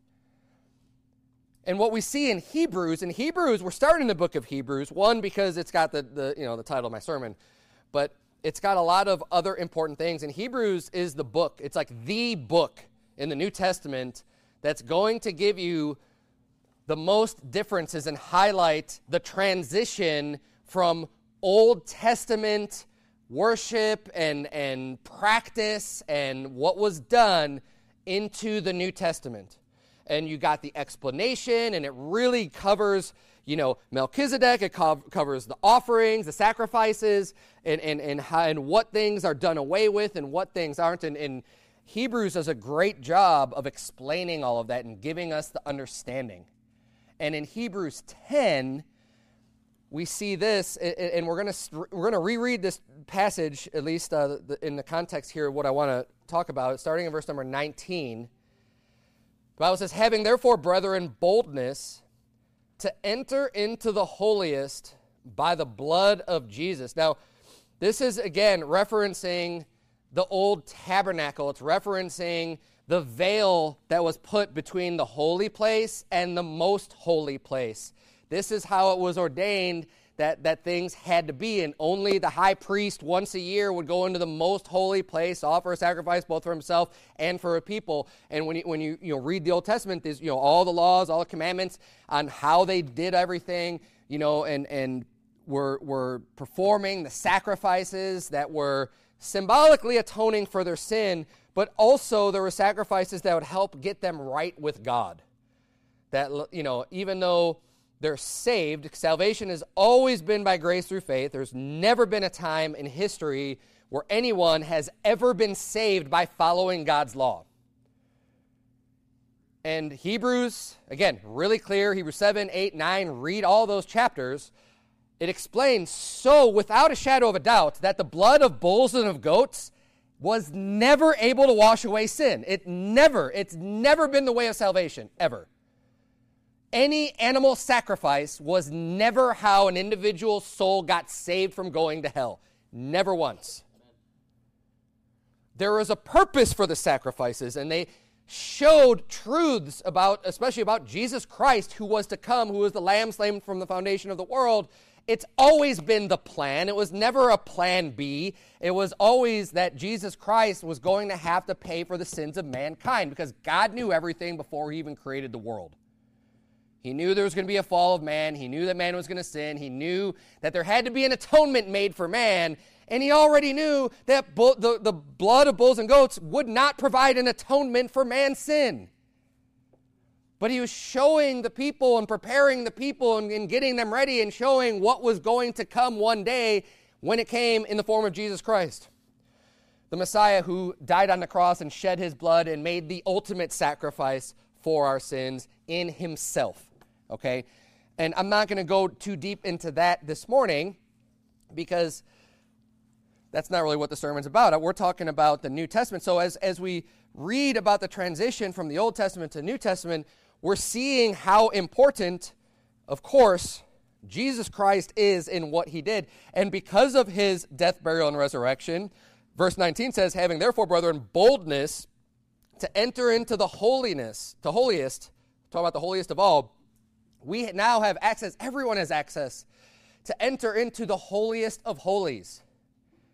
And what we see in Hebrews, in Hebrews, we're starting the book of Hebrews, one, because it's got the, the you know the title of my sermon, but it's got a lot of other important things. And Hebrews is the book. It's like the book in the New Testament that's going to give you the most differences and highlight the transition from Old Testament worship and, and practice and what was done into the New Testament. And you got the explanation, and it really covers, you know, Melchizedek. It co- covers the offerings, the sacrifices, and and and, how, and what things are done away with and what things aren't. And, and Hebrews does a great job of explaining all of that and giving us the understanding. And in Hebrews ten, we see this, and we're going to we're going to reread this passage, at least uh, in the context here of what I want to talk about, starting in verse number nineteen. The Bible says, having therefore, brethren, boldness to enter into the holiest by the blood of Jesus. Now, this is, again, referencing the old tabernacle. It's referencing the veil that was put between the holy place and the most holy place. This is how it was ordained that, that things had to be, and only the high priest once a year would go into the most holy place, offer a sacrifice both for himself and for a people. And when you, when you, you know, read the Old Testament, there's, you know, all the laws, all the commandments on how they did everything, you know, and, and were, were performing the sacrifices that were symbolically atoning for their sin, but also there were sacrifices that would help get them right with God. That, you know, even though they're saved, salvation has always been by grace through faith. There's never been a time in history where anyone has ever been saved by following God's law. And Hebrews, again, really clear, Hebrews seven, eight, nine, read all those chapters. It explains so without a shadow of a doubt that the blood of bulls and of goats was never able to wash away sin. It never, it's never been the way of salvation, ever. Any animal sacrifice was never how an individual soul got saved from going to hell. Never once. There was a purpose for the sacrifices, and they showed truths about, especially about Jesus Christ, who was to come, who was the lamb slain from the foundation of the world. It's always been the plan. It was never a plan B. It was always that Jesus Christ was going to have to pay for the sins of mankind, because God knew everything before he even created the world. He knew there was going to be a fall of man. He knew that man was going to sin. He knew that there had to be an atonement made for man. And he already knew that bull, the, the blood of bulls and goats would not provide an atonement for man's sin. But he was showing the people and preparing the people and, and getting them ready and showing what was going to come one day when it came in the form of Jesus Christ. The Messiah who died on the cross and shed his blood and made the ultimate sacrifice for our sins in himself. Okay, and I'm not going to go too deep into that this morning because that's not really what the sermon's about. We're talking about the New Testament. So as, as we read about the transition from the Old Testament to New Testament, we're seeing how important, of course, Jesus Christ is in what he did. And because of his death, burial, and resurrection, verse nineteen says, having therefore, brethren, boldness to enter into the holiness, the holiest, talk about the holiest of all, we now have access, everyone has access to enter into the holiest of holies.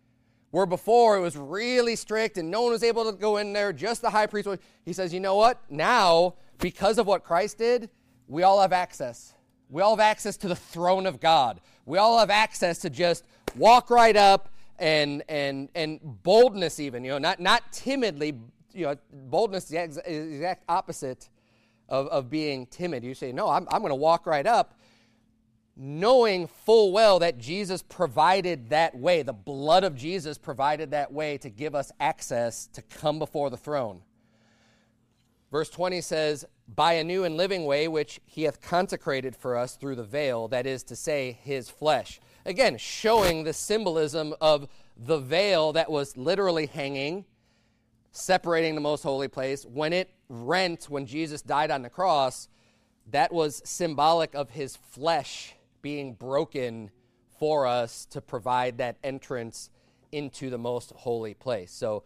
Where before it was really strict and no one was able to go in there, just the high priest was. He says, you know what? Now, because of what Christ did, we all have access. We all have access to the throne of God. We all have access to just walk right up and and and boldness even, you know, not not timidly, you know, boldness is the ex- exact opposite of, of being timid. You say, no, I'm I'm going to walk right up, knowing full well that Jesus provided that way. The blood of Jesus provided that way to give us access to come before the throne. Verse twenty says, by a new and living way, which he hath consecrated for us through the veil, that is to say, his flesh. Again, showing the symbolism of the veil that was literally hanging, separating the most holy place. When it rent, when Jesus died on the cross, that was symbolic of his flesh being broken for us to provide that entrance into the most holy place. So,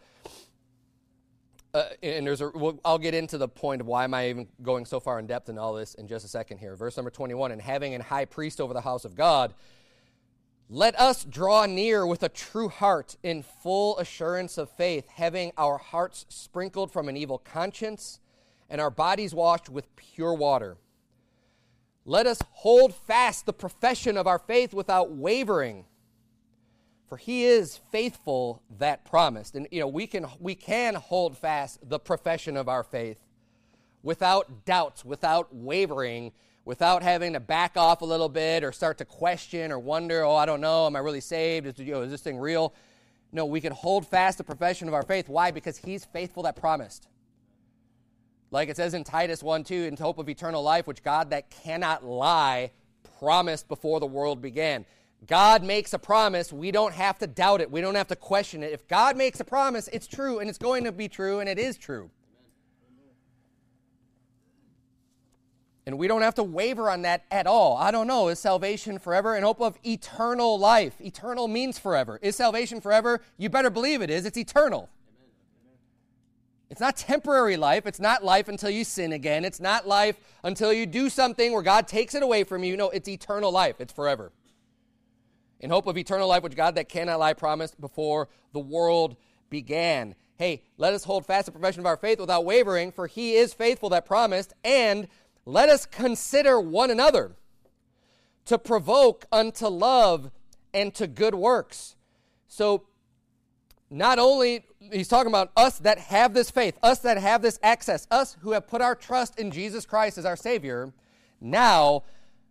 uh, and there's a, we'll, I'll get into the point of why am I even going so far in depth in all this in just a second here. Verse number twenty-one, and having an high priest over the house of God, let us draw near with a true heart in full assurance of faith, having our hearts sprinkled from an evil conscience and our bodies washed with pure water. Let us hold fast the profession of our faith without wavering, for he is faithful that promised. And, you know, we can we can hold fast the profession of our faith without doubts, without wavering, without having to back off a little bit or start to question or wonder, oh, I don't know, am I really saved? Is, you know, is this thing real? No, we can hold fast the profession of our faith. Why? Because he's faithful that promised. Like it says in Titus one two, in hope of eternal life, which God that cannot lie promised before the world began. God makes a promise. We don't have to doubt it. We don't have to question it. If God makes a promise, it's true, and it's going to be true, and it is true. And we don't have to waver on that at all. I don't know. Is salvation forever? In hope of eternal life. Eternal means forever. Is salvation forever? You better believe it is. It's eternal. It's not temporary life. It's not life until you sin again. It's not life until you do something where God takes it away from you. No, it's eternal life. It's forever. In hope of eternal life, which God that cannot lie promised before the world began. Hey, let us hold fast the profession of our faith without wavering, for he is faithful that promised, and let us consider one another to provoke unto love and to good works. So, not only, he's talking about us that have this faith, us that have this access, us who have put our trust in Jesus Christ as our Savior. Now,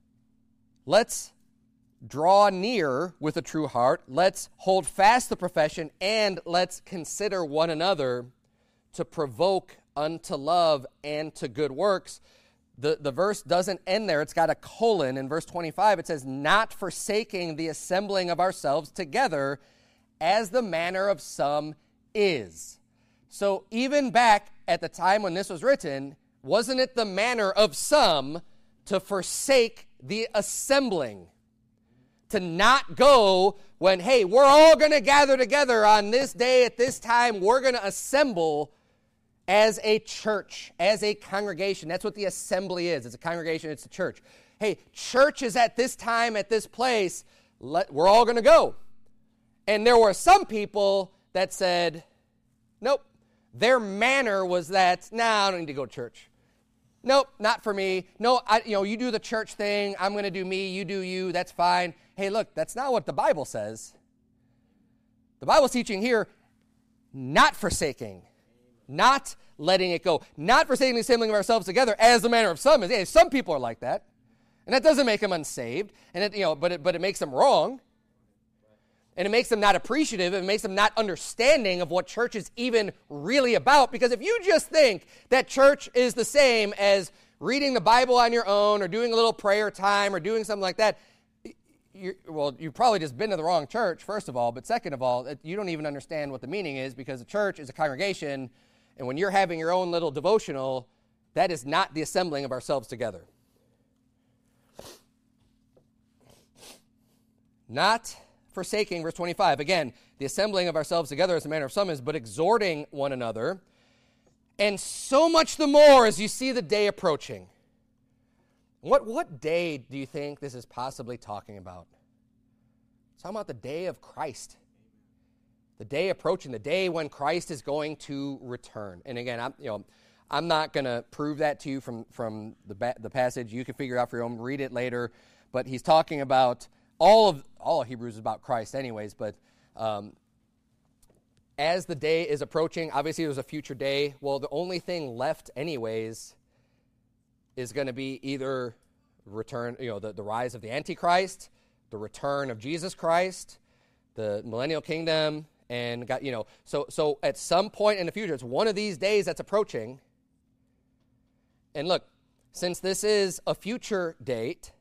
let's draw near with a true heart. Let's hold fast the profession, and let's consider one another to provoke unto love and to good works. The, the verse doesn't end there. It's got a colon. In verse twenty-five, it says, not forsaking the assembling of ourselves together, as the manner of some is. So even back at the time when this was written, wasn't it the manner of some to forsake the assembling? To not go when, hey, we're all going to gather together on this day at this time. We're going to assemble as a church, as a congregation. That's what the assembly is. It's a congregation. It's a church. Hey, church is at this time, at this place. Let, we're all going to go. And there were some people that said, nope. Their manner was that, nah, I don't need to go to church. Nope, not for me. No, I, you know, you do the church thing. I'm going to do me. You do you. That's fine. Hey, look, that's not what the Bible says. The Bible's teaching here, not forsaking, not letting it go, not forsaking the assembling of ourselves together, as the manner of some is. Hey, some people are like that, and that doesn't make them unsaved, and it, you know, but it, but it makes them wrong. And it makes them not appreciative. It makes them not understanding of what church is even really about. Because if you just think that church is the same as reading the Bible on your own or doing a little prayer time or doing something like that, you're, well, you've probably just been to the wrong church, first of all. But second of all, you don't even understand what the meaning is, because a church is a congregation. And when you're having your own little devotional, that is not the assembling of ourselves together. Not forsaking, verse twenty-five, again, the assembling of ourselves together as the manner of some is, but exhorting one another, and so much the more as you see the day approaching. What, what day do you think this is possibly talking about? It's talking about the day of Christ, the day approaching, the day when Christ is going to return. And again, I'm, you know, I'm not going to prove that to you from, from the, ba- the passage. You can figure it out for your own, read it later. But he's talking about, all of, all of Hebrews is about Christ anyways, but um, as the day is approaching, obviously there's a future day. Well, the only thing left anyways is going to be either return, you know, the, the rise of the Antichrist, the return of Jesus Christ, the millennial kingdom, and got, you know, so so at some point in the future, it's one of these days that's approaching. And look, since this is a future date,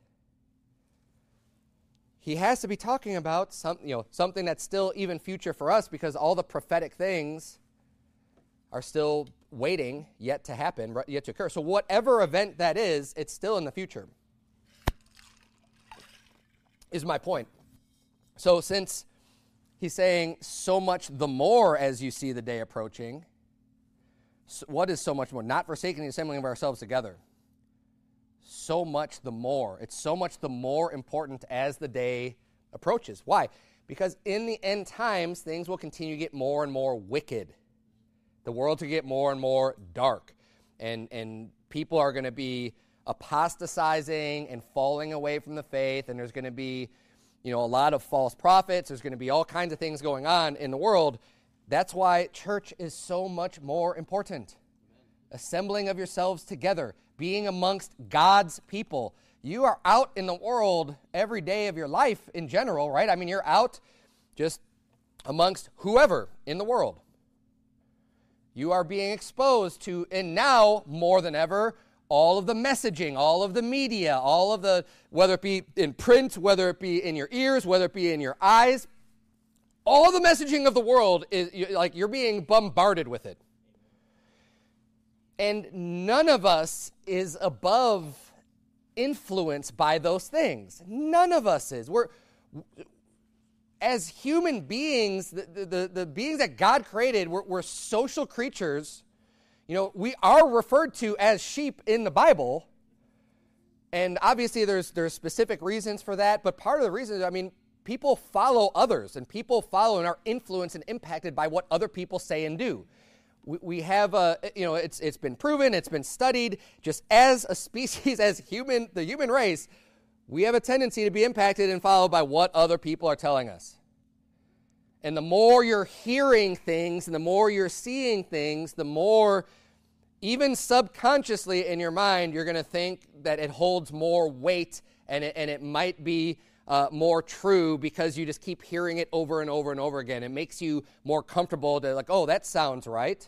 he has to be talking about some, you know, something that's still even future for us, because all the prophetic things are still waiting yet to happen, yet to occur. So whatever event that is, it's still in the future, is my point. So since he's saying so much the more as you see the day approaching, so what is so much more? Not forsaking the assembling of ourselves together. So much the more. It's so much the more important as the day approaches. Why? Because in the end times, things will continue to get more and more wicked. The world will get more and more dark. And, and people are going to be apostatizing and falling away from the faith, and there's going to be, you know, a lot of false prophets. There's going to be all kinds of things going on in the world. That's why church is so much more important. Assembling of yourselves together, being amongst God's people. You are out in the world every day of your life in general, right? I mean, you're out just amongst whoever in the world. You are being exposed to, and now more than ever, all of the messaging, all of the media, all of the, whether it be in print, whether it be in your ears, whether it be in your eyes, all the messaging of the world is like you're being bombarded with it. And none of us is above influence by those things. None of us is. We're, as human beings, the, the, the beings that God created, we're, we're social creatures. You know, we are referred to as sheep in the Bible. And obviously there's there's specific reasons for that. But part of the reason is, I mean, people follow others. And people follow and are influenced and impacted by what other people say and do. We have, a, you know, it's it's been proven, it's been studied, just as a species, as human, the human race, we have a tendency to be impacted and followed by what other people are telling us. And the more you're hearing things and the more you're seeing things, the more, even subconsciously in your mind, you're going to think that it holds more weight and it, and it might be uh, more true because you just keep hearing it over and over and over again. It makes you more comfortable to like, oh, that sounds right.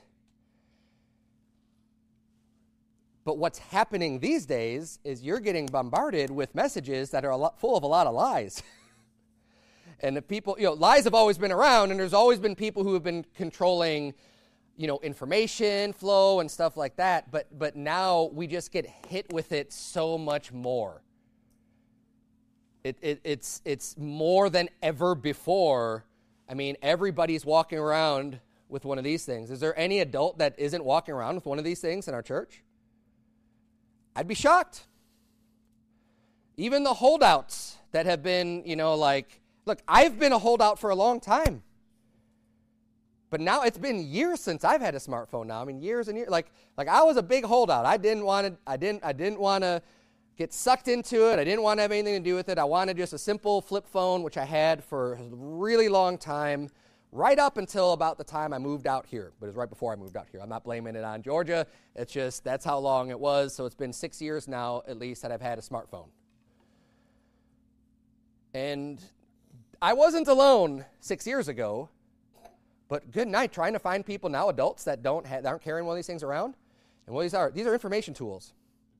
But what's happening these days is you're getting bombarded with messages that are a lot, full of a lot of lies. And the people, you know, lies have always been around, and there's always been people who have been controlling, you know, information flow and stuff like that. But but now we just get hit with it so much more. It, it it's it's more than ever before. I mean, everybody's walking around with one of these things. Is there any adult that isn't walking around with one of these things in our church? I'd be shocked. Even the holdouts that have been, you know, like, look, I've been a holdout for a long time. But now it's been years since I've had a smartphone now. I mean, years and years. Like, like I was a big holdout. I didn't want to, I didn't, I didn't want to get sucked into it. I didn't want to have anything to do with it. I wanted just a simple flip phone, which I had for a really long time, right up until about the time I moved out here. But it was right before I moved out here. I'm not blaming it on Georgia. It's just that's how long it was. So it's been six years now, at least, that I've had a smartphone. And I wasn't alone six years ago, but good night trying to find people now, adults that don't ha- that aren't carrying one of these things around. And what these are, these are information tools.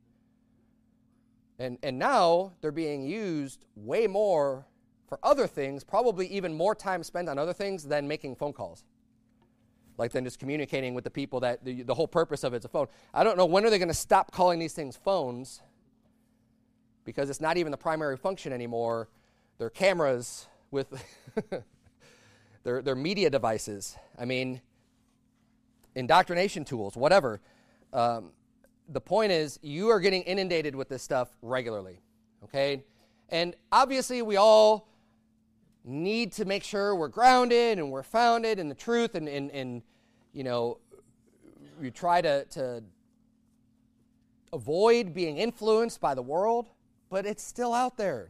And and now they're being used way more for other things, probably even more time spent on other things than making phone calls. Like than just communicating with the people that the, the whole purpose of it's a phone. I don't know, when are they going to stop calling these things phones? Because it's not even the primary function anymore. They're cameras with their their media devices. I mean, indoctrination tools, whatever. Um, the point is, you are getting inundated with this stuff regularly, okay? And obviously, we all need to make sure we're grounded and we're founded in the truth, and, and, and you know, you try to, to avoid being influenced by the world, but it's still out there.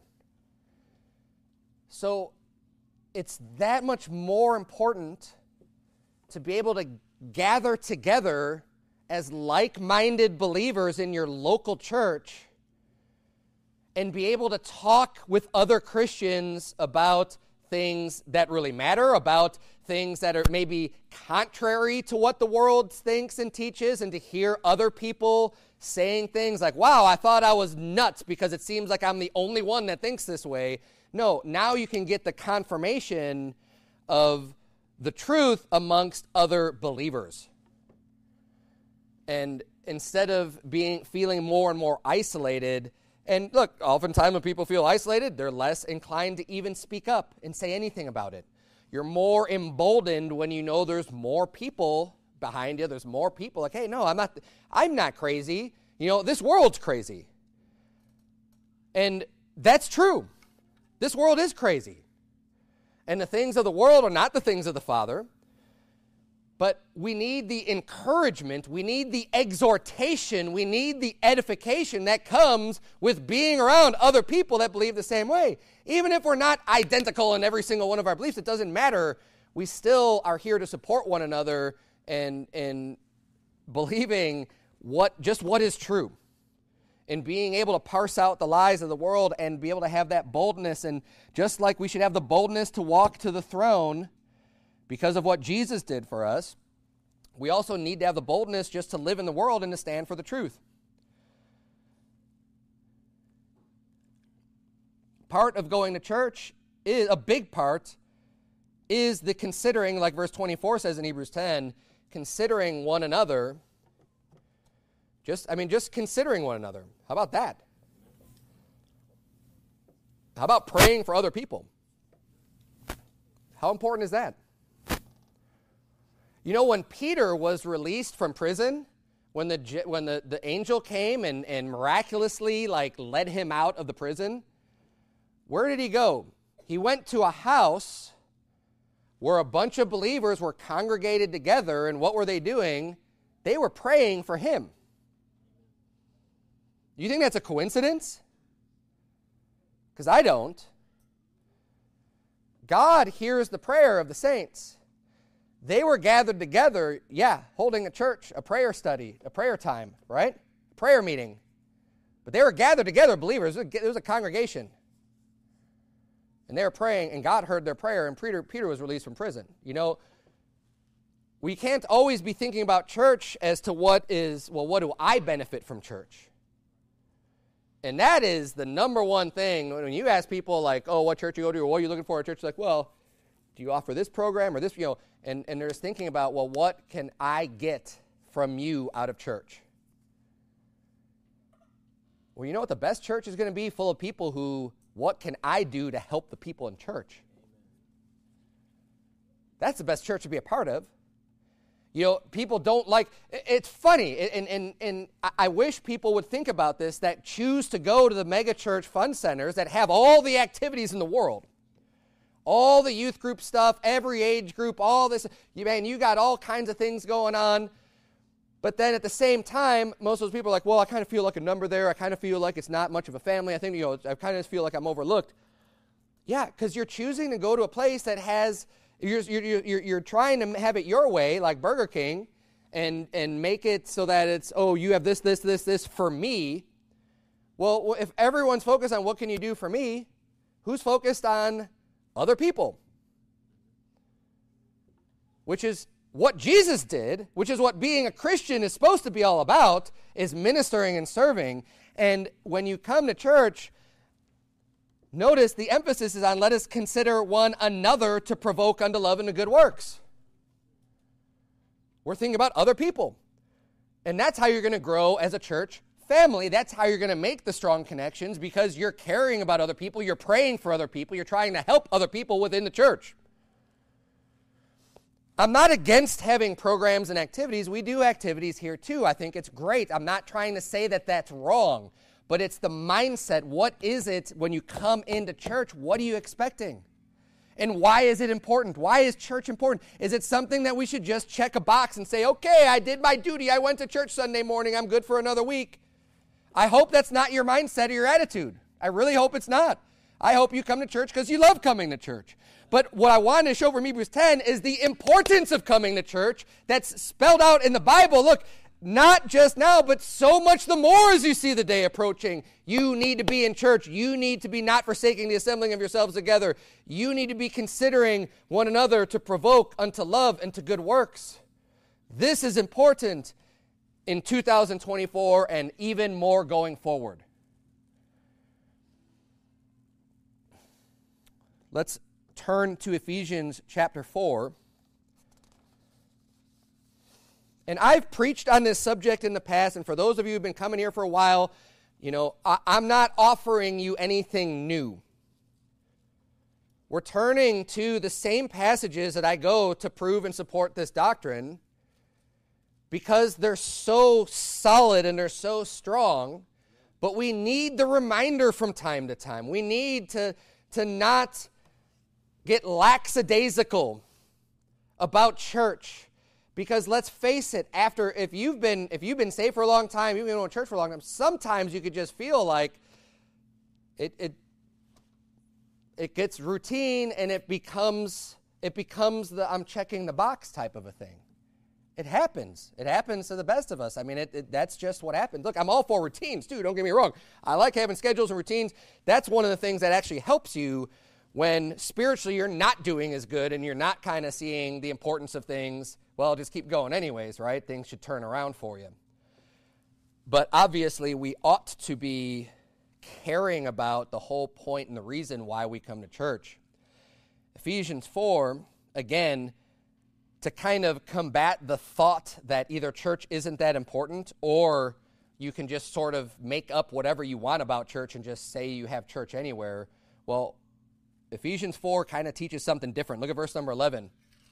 So it's that much more important to be able to gather together as like-minded believers in your local church and be able to talk with other Christians about things that really matter, about things that are maybe contrary to what the world thinks and teaches, and to hear other people saying things like, wow, I thought I was nuts because it seems like I'm the only one that thinks this way. No, now you can get the confirmation of the truth amongst other believers. And instead of being feeling more and more isolated, and look, oftentimes when people feel isolated, they're less inclined to even speak up and say anything about it. You're more emboldened when you know there's more people behind you. There's more people like, hey, no, I'm not, I'm not crazy. You know, this world's crazy. And that's true. This world is crazy. And the things of the world are not the things of the Father. But we need the encouragement, we need the exhortation, we need the edification that comes with being around other people that believe the same way. Even if we're not identical in every single one of our beliefs, it doesn't matter. We still are here to support one another and, and believing what just what is true. And being able to parse out the lies of the world and be able to have that boldness. And just like we should have the boldness to walk to the throne because of what Jesus did for us, we also need to have the boldness just to live in the world and to stand for the truth. Part of going to church, is a big part, is the considering, like verse twenty-four says in Hebrews ten, considering one another. Just, I mean, just considering one another. How about that? How about praying for other people? How important is that? You know, when Peter was released from prison, when the when the, the angel came and, and miraculously, like, led him out of the prison, where did he go? He went to a house where a bunch of believers were congregated together, and what were they doing? They were praying for him. Do you think that's a coincidence? Because I don't. God hears the prayer of the saints. They were gathered together, yeah, holding a church, a prayer study, a prayer time, right? A prayer meeting. But they were gathered together, believers. It was a congregation. And they were praying, and God heard their prayer, and Peter, Peter was released from prison. You know, we can't always be thinking about church as to what is, well, what do I benefit from church? And that is the number one thing. When you ask people like, oh, what church you go to, or what are you looking for at church? Like, well, do you offer this program or this, you know, and, and they're just thinking about, well, what can I get from you out of church? Well, you know what the best church is going to be? Full of people who, what can I do to help the people in church? That's the best church to be a part of. You know, people don't like, it's funny, and, and, and I wish people would think about this, that choose to go to the mega church fun centers that have all the activities in the world. All the youth group stuff, every age group, all this. You, man, you got all kinds of things going on. But then at the same time, most of those people are like, well, I kind of feel like a number there. I kind of feel like it's not much of a family. I think, you know, I kind of feel like I'm overlooked. Yeah, because you're choosing to go to a place that has, you're, you're, you're, you're trying to have it your way, like Burger King, and, and make it so that it's, oh, you have this, this, this, this for me. Well, if everyone's focused on what can you do for me, who's focused on other people? Which is what Jesus did, which is what being a Christian is supposed to be all about, is ministering and serving. And when you come to church, notice the emphasis is on let us consider one another to provoke unto love and to good works. We're thinking about other people. And that's how you're going to grow as a church family. That's how you're going to make the strong connections, because you're caring about other people, you're praying for other people, you're trying to help other people within the church. I'm not against having programs and activities. We do activities here too. I think it's great. I'm not trying to say that that's wrong, but it's the mindset. What is it when you come into church? What are you expecting? And why is it important? Why is church important? Is it something that we should just check a box and say, okay, I did my duty. I went to church Sunday morning. I'm good for another week. I hope that's not your mindset or your attitude. I really hope it's not. I hope you come to church because you love coming to church. But what I wanted to show from Hebrews ten is the importance of coming to church that's spelled out in the Bible. Look, not just now, but so much the more as you see the day approaching. You need to be in church. You need to be not forsaking the assembling of yourselves together. You need to be considering one another to provoke unto love and to good works. This is important in two thousand twenty-four and even more going forward. Let's turn to Ephesians chapter four. And I've preached on this subject in the past, and for those of you who've been coming here for a while, you know, I, I'm not offering you anything new. We're turning to the same passages that I go to prove and support this doctrine because they're so solid and they're so strong, but we need the reminder from time to time. We need to, to not get lackadaisical about church. Because let's face it, after if you've been if you've been saved for a long time, you've been going to church for a long time, sometimes you could just feel like it it it gets routine and it becomes it becomes the I'm checking the box type of a thing. It happens. It happens to the best of us. I mean, it, it, that's just what happens. Look, I'm all for routines too. Don't get me wrong. I like having schedules and routines. That's one of the things that actually helps you when spiritually you're not doing as good and you're not kind of seeing the importance of things. Well, just keep going anyways, right? Things should turn around for you. But obviously, we ought to be caring about the whole point and the reason why we come to church. Ephesians four, again, to kind of combat the thought that either church isn't that important or you can just sort of make up whatever you want about church and just say you have church anywhere. Well, Ephesians four kind of teaches something different. Look at verse number eleven.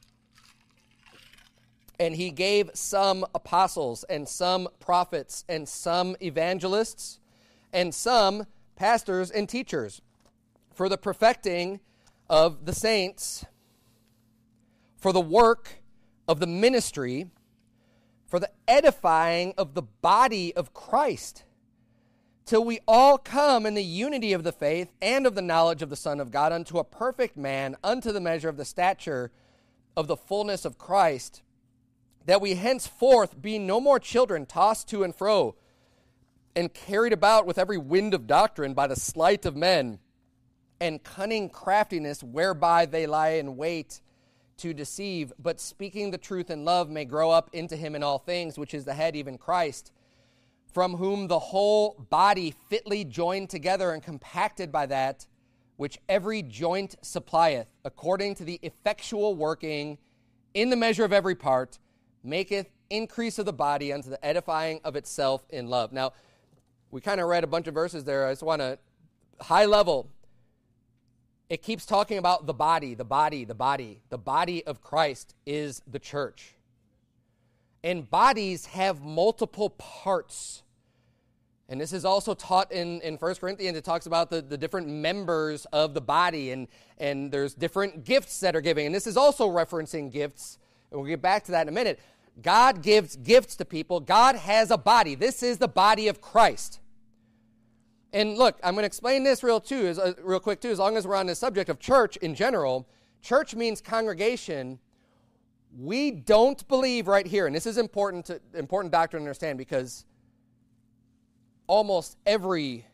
And he gave some apostles and some prophets and some evangelists and some pastors and teachers for the perfecting of the saints, for the work of the ministry, for the edifying of the body of Christ, till we all come in the unity of the faith and of the knowledge of the Son of God unto a perfect man, unto the measure of the stature of the fullness of Christ, that we henceforth be no more children tossed to and fro and carried about with every wind of doctrine by the sleight of men and cunning craftiness whereby they lie in wait to deceive, but speaking the truth in love may grow up into him in all things, which is the head, even Christ, from whom the whole body fitly joined together and compacted by that which every joint supplieth, according to the effectual working in the measure of every part, maketh increase of the body unto the edifying of itself in love. Now, we kind of read a bunch of verses there. I just want to, high level, it keeps talking about the body, the body, the body. The body of Christ is the church. And bodies have multiple parts. And this is also taught in, in First Corinthians. It talks about the, the different members of the body, and, and there's different gifts that are given. And this is also referencing gifts. And we'll get back to that in a minute. God gives gifts to people. God has a body. This is the body of Christ. And look, I'm going to explain this real too, as, uh, real quick too, as long as we're on this subject of church in general. Church means congregation. We don't believe right here, and this is important to, important doctrine to understand, because almost every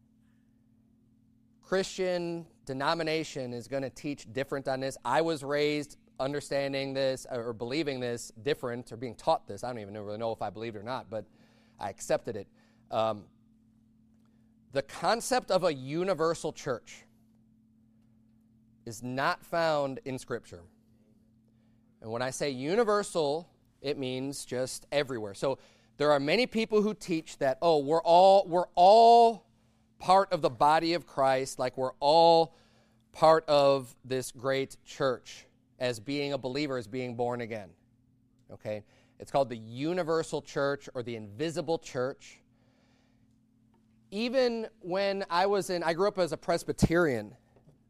Christian denomination is going to teach different on this. I was raised understanding this or believing this different, or being taught this. I don't even really know if I believed it or not, but I accepted it. Um, the concept of a universal church is not found in Scripture. And when I say universal, it means just everywhere. So there are many people who teach that, oh, we're all we're all part of the body of Christ, like we're all part of this great church as being a believer, as being born again. Okay? It's called the universal church or the invisible church. Even when I was in, I grew up as a Presbyterian,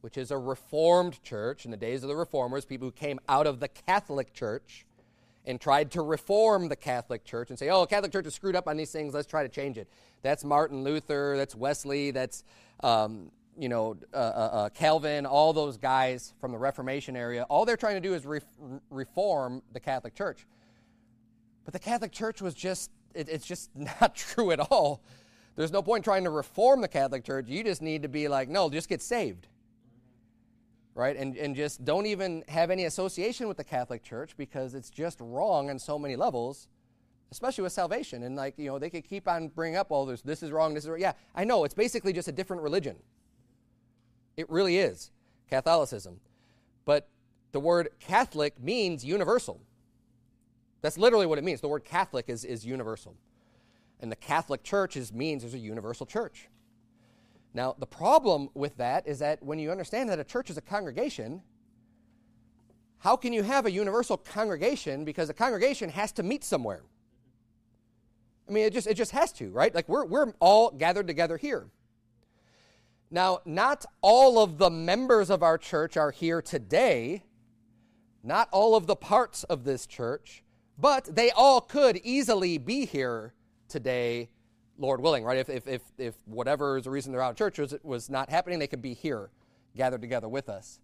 which is a Reformed church in the days of the Reformers, people who came out of the Catholic Church and tried to reform the Catholic Church and say, oh, Catholic Church is screwed up on these things, let's try to change it. That's Martin Luther, that's Wesley, that's, um, you know, uh, uh, uh, Calvin, all those guys from the Reformation area. All they're trying to do is re- reform the Catholic Church. But the Catholic Church was just, it, it's just not true at all. There's no point trying to reform the Catholic Church. You just need to be like, no, just get saved. Right? And and just don't even have any association with the Catholic Church because it's just wrong on so many levels, especially with salvation. And like, you know, they could keep on bringing up all this, this is wrong, this is wrong. Yeah, I know, it's basically just a different religion. It really is, Catholicism. But the word Catholic means universal. That's literally what it means. The word Catholic is, is universal. And the Catholic Church is, means there's a universal church. Now, the problem with that is that when you understand that a church is a congregation, how can you have a universal congregation? Because a congregation has to meet somewhere. I mean, it just it just has to, right? Like, we're we're all gathered together here. Now, not all of the members of our church are here today, not all of the parts of this church, but they all could easily be here today, Lord willing, right? If if if, if whatever is the reason they're out of church was, was not happening, they could be here, gathered together with us.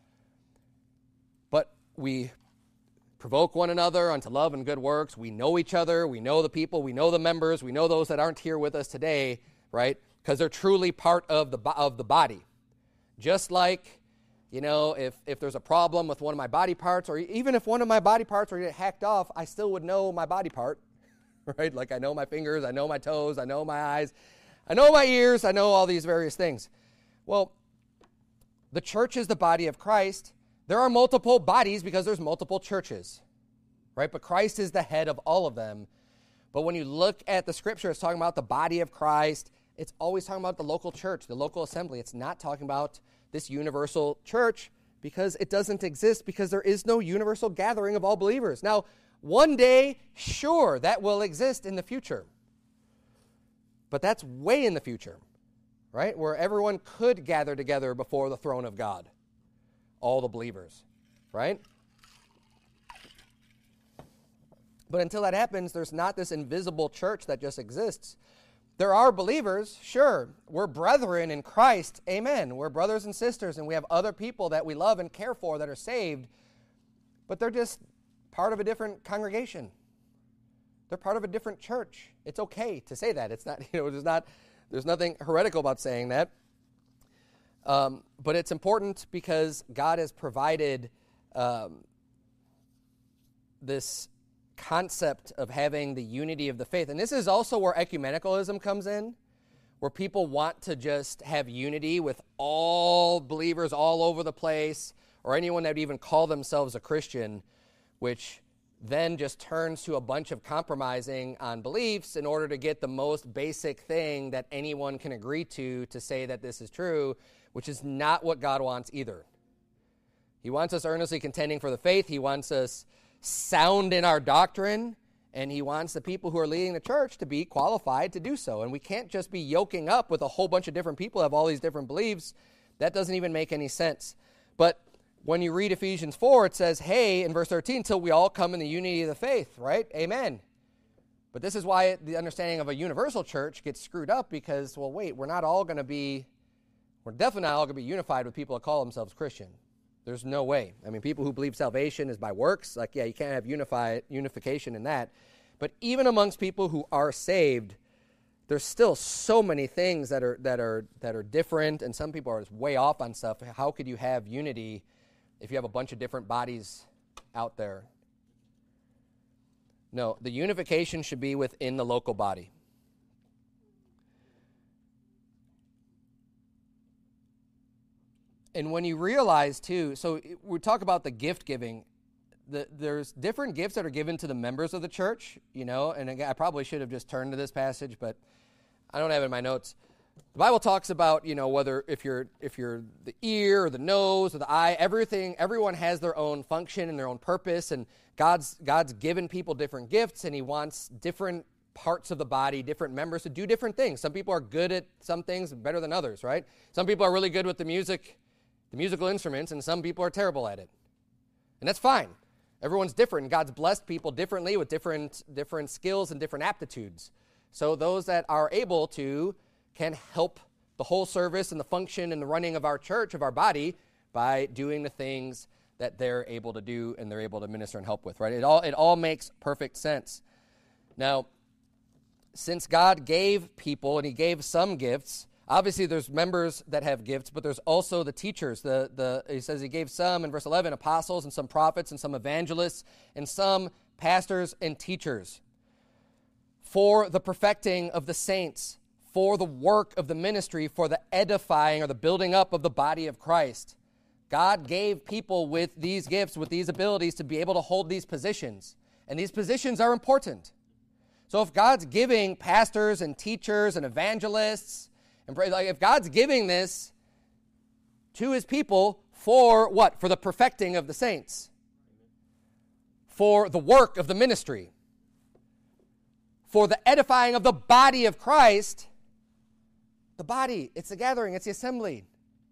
But we provoke one another unto love and good works. We know each other. We know the people. We know the members. We know those that aren't here with us today, right? Because they're truly part of the of the body. Just like, you know, if if there's a problem with one of my body parts, or even if one of my body parts were to get hacked off, I still would know my body part. Right? Like, I know my fingers, I know my toes, I know my eyes, I know my ears, I know all these various things. Well, the church is the body of Christ. There are multiple bodies because there's multiple churches, right? But Christ is the head of all of them. But when you look at the scripture, it's talking about the body of Christ. It's always talking about the local church, the local assembly. It's not talking about this universal church because it doesn't exist, because there is no universal gathering of all believers. Now, one day, sure, that will exist in the future. But that's way in the future, right? Where everyone could gather together before the throne of God. All the believers, right? But until that happens, there's not this invisible church that just exists. There are believers, sure. We're brethren in Christ, amen. We're brothers and sisters, and we have other people that we love and care for that are saved. But they're just part of a different congregation. They're part of a different church. It's okay to say that. It's not, you know, there's not, there's nothing heretical about saying that. Um, but it's important because God has provided um, this concept of having the unity of the faith. And this is also where ecumenicalism comes in, where people want to just have unity with all believers all over the place, or anyone that would even call themselves a Christian, which then just turns to a bunch of compromising on beliefs in order to get the most basic thing that anyone can agree to to say that this is true, which is not what God wants either. He wants us earnestly contending for the faith. He wants us sound in our doctrine, and he wants the people who are leading the church to be qualified to do so. And we can't just be yoking up with a whole bunch of different people who have all these different beliefs. That doesn't even make any sense. But when you read Ephesians four, it says, hey, in verse thirteen, till we all come in the unity of the faith, right? Amen. But this is why the understanding of a universal church gets screwed up, because, well, wait, we're not all going to be, we're definitely not all going to be unified with people that call themselves Christian. There's no way. I mean, people who believe salvation is by works, like, yeah, you can't have unify, unification in that. But even amongst people who are saved, there's still so many things that are that are that are different, and some people are just way off on stuff. How could you have unity if you have a bunch of different bodies out there? No, the unification should be within the local body. And when you realize, too, so we talk about the gift giving. The, there's different gifts that are given to the members of the church, you know, and again, I probably should have just turned to this passage, but I don't have it in my notes. The Bible talks about, you know, whether if you're if you're the ear or the nose or the eye, everything, everyone has their own function and their own purpose, and God's God's given people different gifts, and he wants different parts of the body, different members to do different things. Some people are good at some things better than others, right? Some people are really good with the music the musical instruments, and some people are terrible at it. And that's fine. Everyone's different. God's blessed people differently with different, different skills and different aptitudes. So those that are able to can help the whole service and the function and the running of our church, of our body, by doing the things that they're able to do and they're able to minister and help with, right? It all, it all makes perfect sense. Now, since God gave people, and he gave some gifts, obviously there's members that have gifts, but there's also the teachers. The, the, he says he gave some, in verse eleven, apostles and some prophets and some evangelists and some pastors and teachers for the perfecting of the saints, for the work of the ministry, for the edifying or the building up of the body of Christ. God gave people with these gifts, with these abilities, to be able to hold these positions. And these positions are important. So if God's giving pastors and teachers and evangelists, and like if God's giving this to his people for what? For the perfecting of the saints. For the work of the ministry. For the edifying of the body of Christ. The body, it's the gathering, it's the assembly.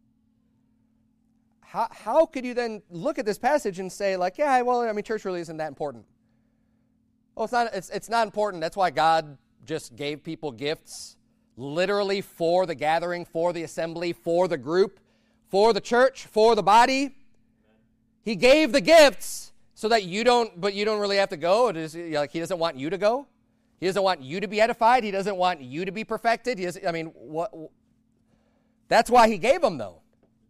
How, how could you then look at this passage and say, like, yeah, well, I mean, church really isn't that important? Oh, it's not, it's, it's not important. That's why God just gave people gifts literally for the gathering, for the assembly, for the group, for the church, for the body. He gave the gifts so that you don't, but you don't really have to go. It is, like, he doesn't want you to go. He doesn't want you to be edified. He doesn't want you to be perfected. He doesn't, I mean, what? That's why he gave them, though.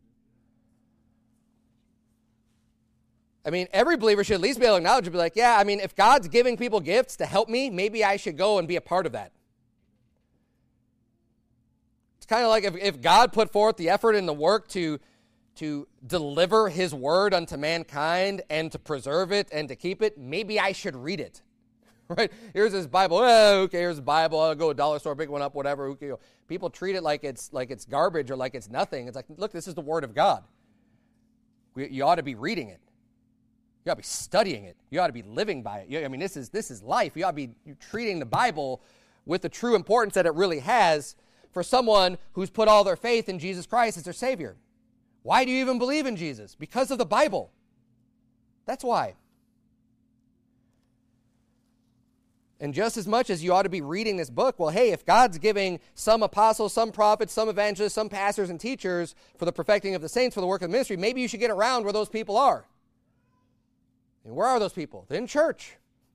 I mean, every believer should at least be able to acknowledge and be like, yeah, I mean, if God's giving people gifts to help me, maybe I should go and be a part of that. It's kind of like if, if God put forth the effort and the work to, to deliver his word unto mankind and to preserve it and to keep it, maybe I should read it. Right? Here's this Bible. Oh, okay, here's the Bible. I'll go to a dollar store, pick one up, whatever. You know, people treat it like it's like it's garbage or like it's nothing. It's like, look, this is the word of God. We, you ought to be reading it. You ought to be studying it. You ought to be living by it. You, I mean, this is this is life. You ought to be treating the Bible with the true importance that it really has for someone who's put all their faith in Jesus Christ as their Savior. Why do you even believe in Jesus? Because of the Bible. That's why. And just as much as you ought to be reading this book, well, hey, if God's giving some apostles, some prophets, some evangelists, some pastors and teachers for the perfecting of the saints, for the work of the ministry, maybe you should get around where those people are. And where are those people? They're in church.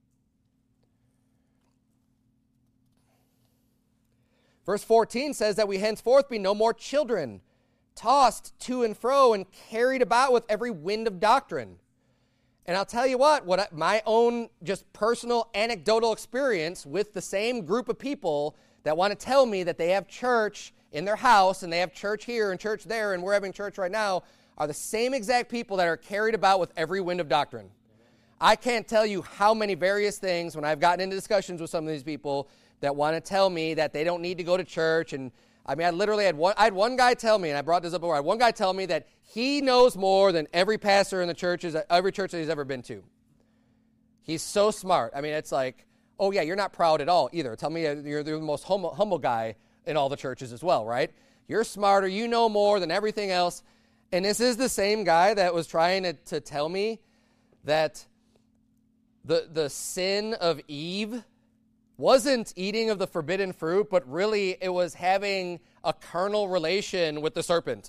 Verse fourteen says that we henceforth be no more children, tossed to and fro and carried about with every wind of doctrine. And I'll tell you what, what I, my own just personal anecdotal experience with the same group of people that want to tell me that they have church in their house and they have church here and church there and we're having church right now are the same exact people that are carried about with every wind of doctrine. I can't tell you how many various things when I've gotten into discussions with some of these people that want to tell me that they don't need to go to church. And I mean, I literally had one, I had one guy tell me, and I brought this up before, I had one guy tell me that he knows more than every pastor in the churches, every church that he's ever been to. He's so smart. I mean, it's like, oh yeah, you're not proud at all either. Tell me you're the most humble, humble guy in all the churches as well, right? You're smarter, you know more than everything else. And this is the same guy that was trying to, to tell me that the the sin of Eve wasn't eating of the forbidden fruit, but really it was having a carnal relation with the serpent.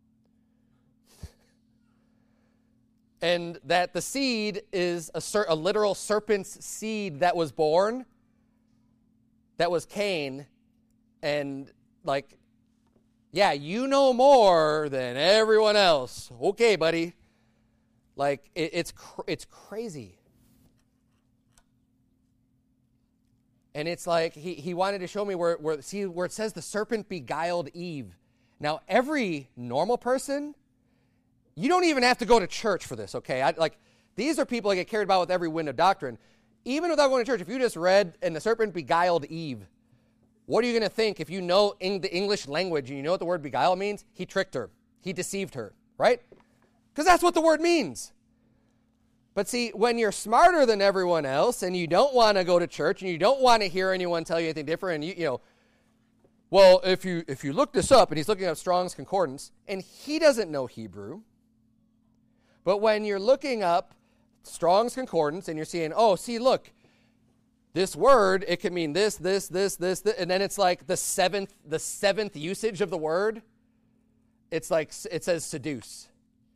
And that the seed is a, ser- a literal serpent's seed that was born, that was Cain, and like, yeah, you know more than everyone else. Okay, buddy. Like, it, it's cr- it's crazy. And it's like he, he wanted to show me where, where see where it says the serpent beguiled Eve. Now, every normal person, you don't even have to go to church for this, okay? I, like, these are people that get carried about with every wind of doctrine. Even without going to church, if you just read, and the serpent beguiled Eve, what are you going to think if you know in the English language and you know what the word beguile means? He tricked her. He deceived her, right? Because that's what the word means. But see, when you're smarter than everyone else and you don't want to go to church and you don't want to hear anyone tell you anything different, and you, you know, well, if you if you look this up, and he's looking up Strong's Concordance, and he doesn't know Hebrew, but when you're looking up Strong's Concordance and you're seeing, oh, see, look, this word, it can mean this, this, this, this, this, and then it's like the seventh, the seventh usage of the word. It's like, it says seduce.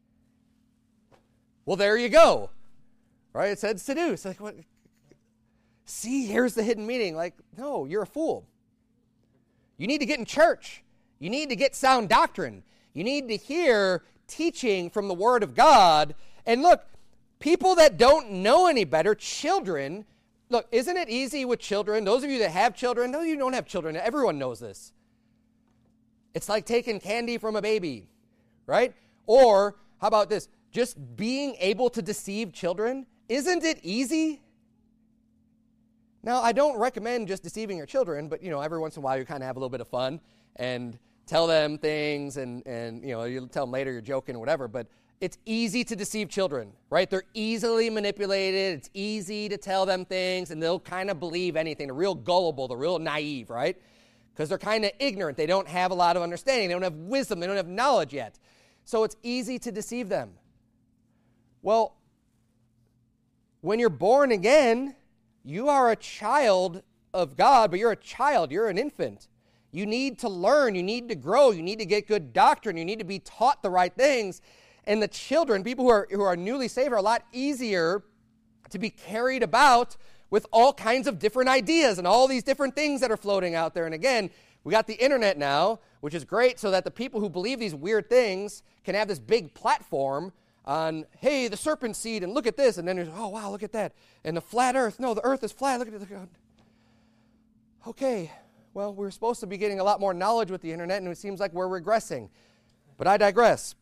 Well, there you go. Right? It said seduce. Like, what? See, here's the hidden meaning. Like, no, you're a fool. You need to get in church. You need to get sound doctrine. You need to hear teaching from the Word of God. And look, people that don't know any better, children, look, isn't it easy with children? Those of you that have children, those of you who don't have children, everyone knows this. It's like taking candy from a baby, right? Or, how about this? Just being able to deceive children, isn't it easy? Now, I don't recommend just deceiving your children, but, you know, every once in a while you kind of have a little bit of fun and tell them things and, and, you know, you'll tell them later you're joking or whatever, but it's easy to deceive children, right? They're easily manipulated. It's easy to tell them things, and they'll kind of believe anything. They're real gullible. They're real naive, right? Because they're kind of ignorant. They don't have a lot of understanding. They don't have wisdom. They don't have knowledge yet. So it's easy to deceive them. Well, when you're born again, you are a child of God, but you're a child. You're an infant. You need to learn. You need to grow. You need to get good doctrine. You need to be taught the right things. And the children, people who are, who are newly saved, are a lot easier to be carried about with all kinds of different ideas and all these different things that are floating out there. And again, we got the internet now, which is great so that the people who believe these weird things can have this big platform on, hey, the serpent seed, and look at this. And then there's, oh, wow, look at that. And the flat earth. No, the earth is flat. Look at it. Okay, well, we're supposed to be getting a lot more knowledge with the internet, and it seems like we're regressing. But I digress.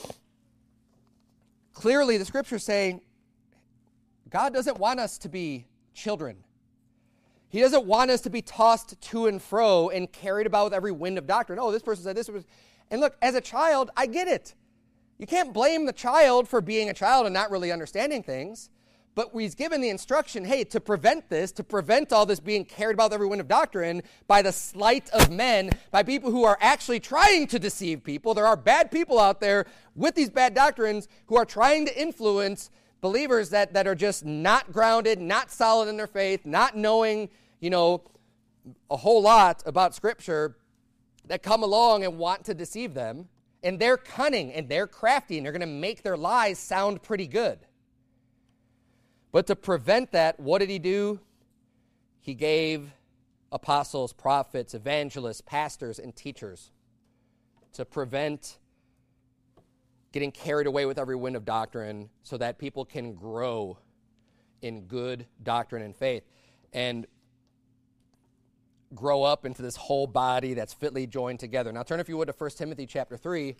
Clearly, the scriptures say God doesn't want us to be children. He doesn't want us to be tossed to and fro and carried about with every wind of doctrine. Oh, this person said this was. And look, as a child, I get it. You can't blame the child for being a child and not really understanding things. But he's given the instruction, hey, to prevent this, to prevent all this being carried about with every wind of doctrine by the sleight of men, by people who are actually trying to deceive people. There are bad people out there with these bad doctrines who are trying to influence believers that, that are just not grounded, not solid in their faith, not knowing, you know, a whole lot about Scripture, that come along and want to deceive them. And they're cunning and they're crafty and they're going to make their lies sound pretty good. But to prevent that, what did he do? He gave apostles, prophets, evangelists, pastors, and teachers to prevent getting carried away with every wind of doctrine so that people can grow in good doctrine and faith and grow up into this whole body that's fitly joined together. Now turn, if you would, to First Timothy chapter three.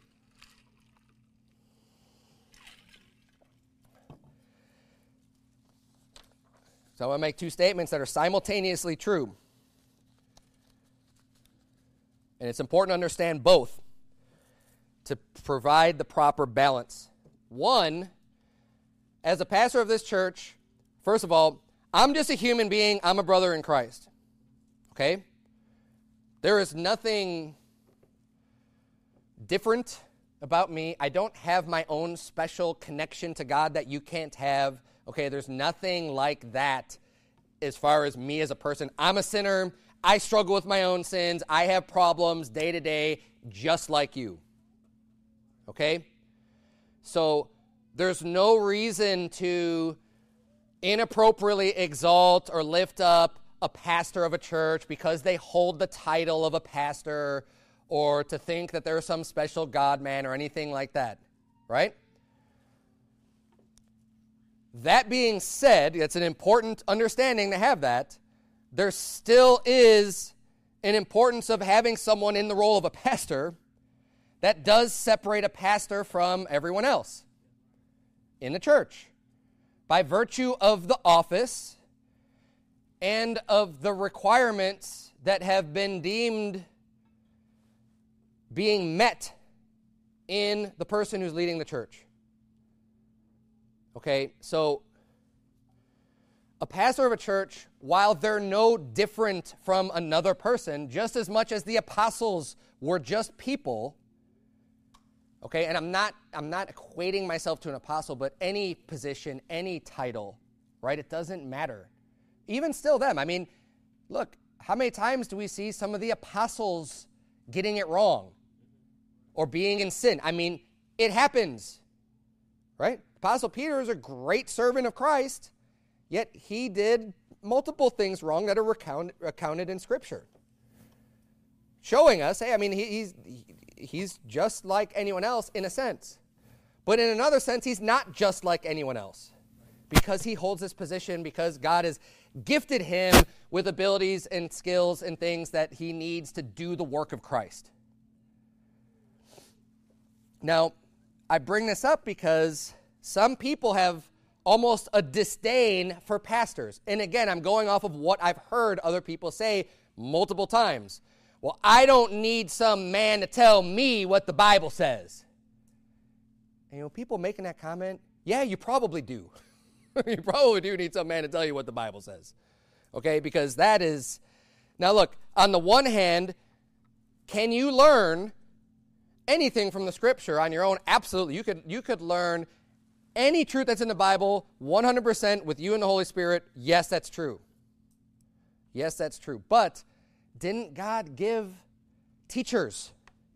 So I want to make two statements that are simultaneously true. And it's important to understand both to provide the proper balance. One, as a pastor of this church, first of all, I'm just a human being. I'm a brother in Christ. Okay? There is nothing different about me. I don't have my own special connection to God that you can't have. Okay, there's nothing like that as far as me as a person. I'm a sinner. I struggle with my own sins. I have problems day to day, just like you. Okay? So there's no reason to inappropriately exalt or lift up a pastor of a church because they hold the title of a pastor, or to think that they're some special God man or anything like that. Right? That being said, it's an important understanding to have that. There still is an importance of having someone in the role of a pastor that does separate a pastor from everyone else in the church by virtue of the office and of the requirements that have been deemed being met in the person who's leading the church. Okay, so a pastor of a church, while they're no different from another person, just as much as the apostles were just people, okay, and I'm not I'm not equating myself to an apostle, but any position, any title, right? It doesn't matter. Even still them. I mean, look, how many times do we see some of the apostles getting it wrong or being in sin? I mean, it happens, right? Apostle Peter is a great servant of Christ, yet he did multiple things wrong that are recount, recounted in Scripture, showing us, hey, I mean, he, he's he's just like anyone else in a sense. But in another sense, he's not just like anyone else because he holds this position, because God has gifted him with abilities and skills and things that he needs to do the work of Christ. Now, I bring this up because some people have almost a disdain for pastors. And again, I'm going off of what I've heard other people say multiple times. Well, I don't need some man to tell me what the Bible says. And, you know, people making that comment, yeah, you probably do. You probably do need some man to tell you what the Bible says. Okay, because that is... Now, look, on the one hand, can you learn anything from the Scripture on your own? Absolutely. You could, you could learn any truth that's in the Bible one hundred percent with you and the Holy Spirit. Yes, that's true. Yes, that's true. But didn't God give teachers?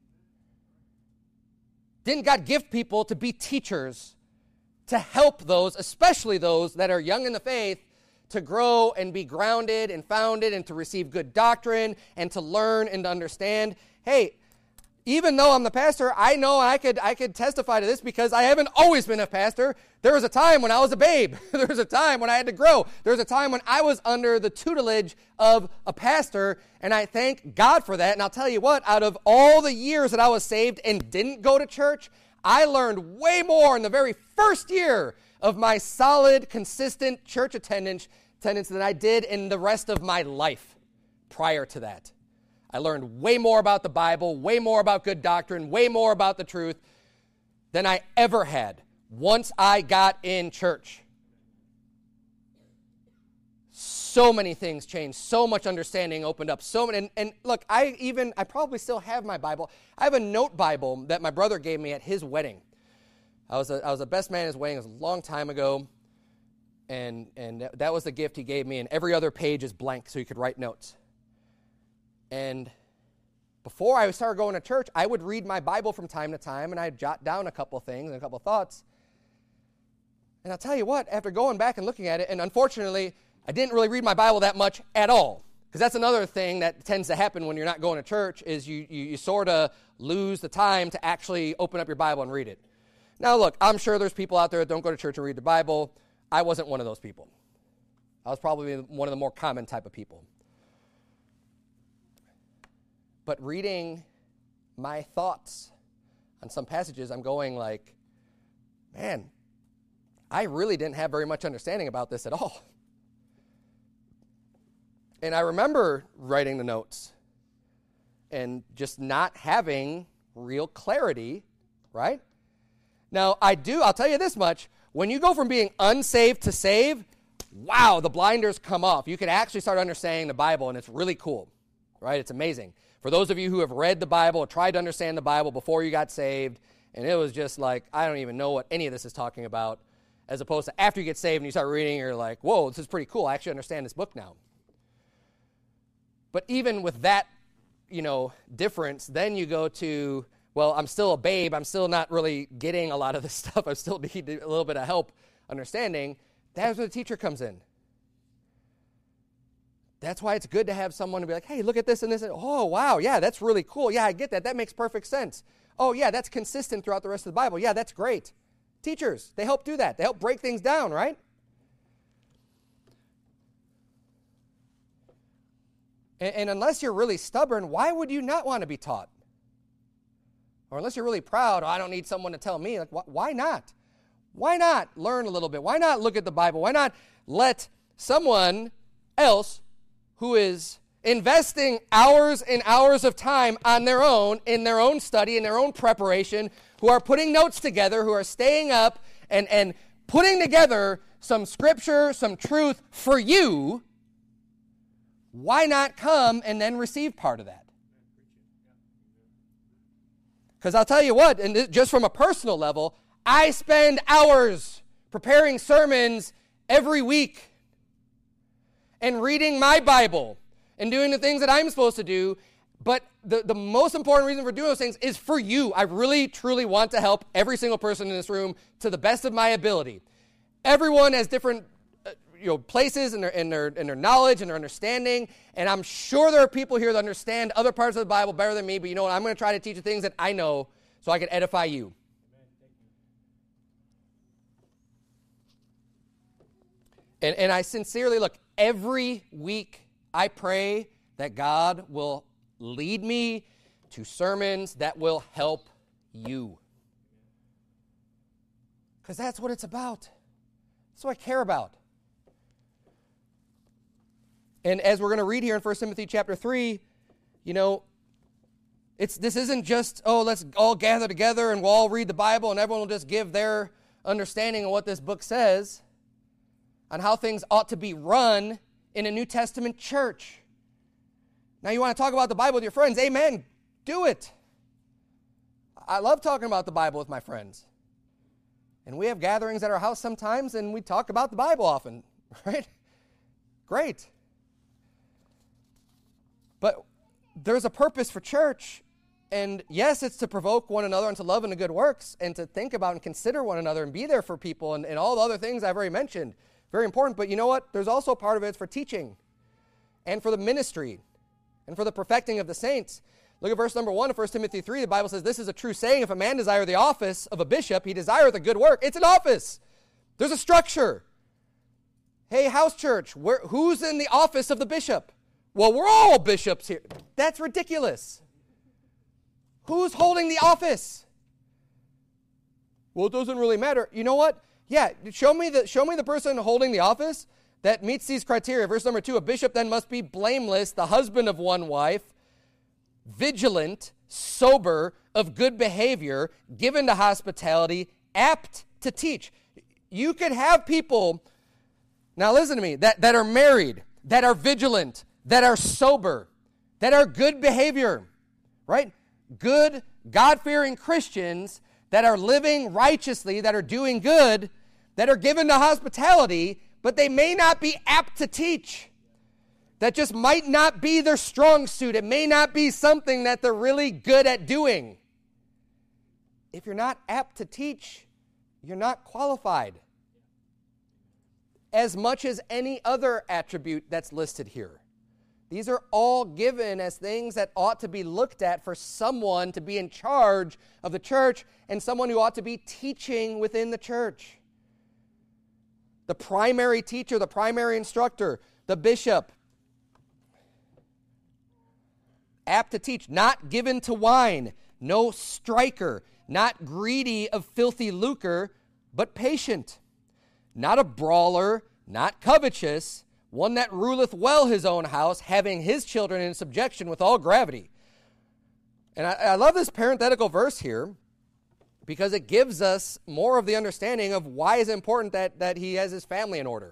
Didn't God give people to be teachers to help those, especially those that are young in the faith, to grow and be grounded and founded and to receive good doctrine and to learn and to understand? Hey, even though I'm the pastor, I know I could I could testify to this because I haven't always been a pastor. There was a time when I was a babe. There was a time when I had to grow. There was a time when I was under the tutelage of a pastor, and I thank God for that. And I'll tell you what, out of all the years that I was saved and didn't go to church, I learned way more in the very first year of my solid, consistent church attendance, attendance than I did in the rest of my life prior to that. I learned way more about the Bible, way more about good doctrine, way more about the truth than I ever had once I got in church. So many things changed, so much understanding opened up, so many, and, and look, I even, I probably still have my Bible. I have a note Bible that my brother gave me at his wedding. I was a, I was a best man at his wedding. It was a long time ago, and, and that was the gift he gave me, and every other page is blank so you could write notes. And before I started going to church, I would read my Bible from time to time, and I'd jot down a couple things and a couple thoughts. And I'll tell you what, after going back and looking at it, and unfortunately, I didn't really read my Bible that much at all, because that's another thing that tends to happen when you're not going to church, is you, you, you sort of lose the time to actually open up your Bible and read it. Now, look, I'm sure there's people out there that don't go to church and read the Bible. I wasn't one of those people. I was probably one of the more common type of people. But reading my thoughts on some passages, I'm going like, man, I really didn't have very much understanding about this at all. And I remember writing the notes and just not having real clarity, right? Now, I do, I'll tell you this much. When you go from being unsaved to saved, wow, the blinders come off. You can actually start understanding the Bible, and it's really cool, right? It's amazing. For those of you who have read the Bible, tried to understand the Bible before you got saved, and it was just like, I don't even know what any of this is talking about, as opposed to after you get saved and you start reading, you're like, whoa, this is pretty cool. I actually understand this book now. But even with that, you know, difference, then you go to, well, I'm still a babe. I'm still not really getting a lot of this stuff. I still need a little bit of help understanding. That's where the teacher comes in. That's why it's good to have someone to be like, hey, look at this and this. And, oh, wow, yeah, that's really cool. Yeah, I get that. That makes perfect sense. Oh, yeah, that's consistent throughout the rest of the Bible. Yeah, that's great. Teachers, they help do that. They help break things down, right? And, and unless you're really stubborn, why would you not want to be taught? Or unless you're really proud, oh, I don't need someone to tell me. Like, wh- why not? Why not learn a little bit? Why not look at the Bible? Why not let someone else who is investing hours and hours of time on their own, in their own study, in their own preparation, who are putting notes together, who are staying up and, and putting together some scripture, some truth for you, why not come and then receive part of that? Because I'll tell you what, and this, just from a personal level, I spend hours preparing sermons every week and reading my Bible and doing the things that I'm supposed to do. But the, the most important reason for doing those things is for you. I really, truly want to help every single person in this room to the best of my ability. Everyone has different uh, you know, places in their, in, their, in their knowledge and their understanding. And I'm sure there are people here that understand other parts of the Bible better than me. But you know what? I'm going to try to teach you things that I know so I can edify you. And, and I sincerely, look, every week I pray that God will lead me to sermons that will help you. Because that's what it's about. That's what I care about. And as we're going to read here in First Timothy chapter three, you know, it's this isn't just, oh, let's all gather together and we'll all read the Bible and everyone will just give their understanding of what this book says on how things ought to be run in a New Testament church. Now, you want to talk about the Bible with your friends? Amen. Do it. I love talking about the Bible with my friends. And we have gatherings at our house sometimes, and we talk about the Bible often, right? Great. But there's a purpose for church. And yes, it's to provoke one another into love and to good works and to think about and consider one another and be there for people and, and all the other things I've already mentioned. Very important. But you know what? There's also part of it for teaching and for the ministry and for the perfecting of the saints. Look at verse number one of First Timothy three. The Bible says, this is a true saying. If a man desire the office of a bishop, he desireth a good work. It's an office. There's a structure. Hey, house church, where, who's in the office of the bishop? Well, we're all bishops here. That's ridiculous. Who's holding the office? Well, it doesn't really matter. You know what? Yeah, show me the show me the person holding the office that meets these criteria. Verse number two, a bishop then must be blameless, the husband of one wife, vigilant, sober, of good behavior, given to hospitality, apt to teach. You could have people, now listen to me, that, that are married, that are vigilant, that are sober, that are good behavior, right? Good, God-fearing Christians that are living righteously, that are doing good, that are given to hospitality, but they may not be apt to teach. That just might not be their strong suit. It may not be something that they're really good at doing. If you're not apt to teach, you're not qualified. As much as any other attribute that's listed here. These are all given as things that ought to be looked at for someone to be in charge of the church and someone who ought to be teaching within the church. The primary teacher, the primary instructor, the bishop. Apt to teach, not given to wine, no striker, not greedy of filthy lucre, but patient. Not a brawler, not covetous, one that ruleth well his own house, having his children in subjection with all gravity. And I, I love this parenthetical verse here because it gives us more of the understanding of why it's important that, that he has his family in order.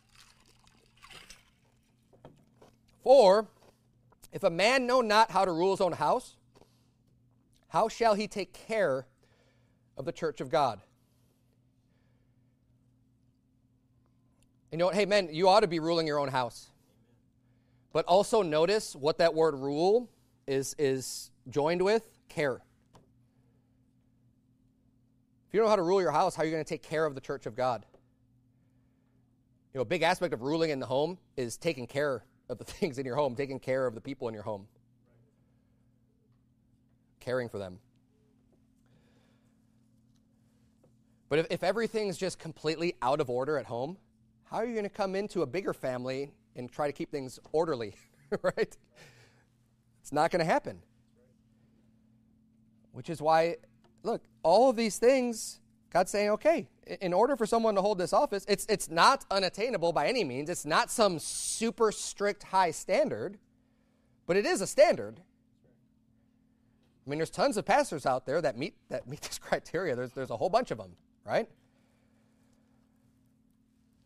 For if a man know not how to rule his own house, how shall he take care of the church of God? You know what? Hey, men, you ought to be ruling your own house. But also notice what that word rule is, is joined with, care. If you don't know how to rule your house, how are you going to take care of the church of God? You know, a big aspect of ruling in the home is taking care of the things in your home, taking care of the people in your home, caring for them. But if, if everything's just completely out of order at home, how are you going to come into a bigger family and try to keep things orderly, right? It's not going to happen. Which is why, look, all of these things, God's saying, okay, in order for someone to hold this office, it's it's not unattainable by any means. It's not some super strict high standard, but it is a standard. I mean, there's tons of pastors out there that meet that meet this criteria. There's there's a whole bunch of them, right?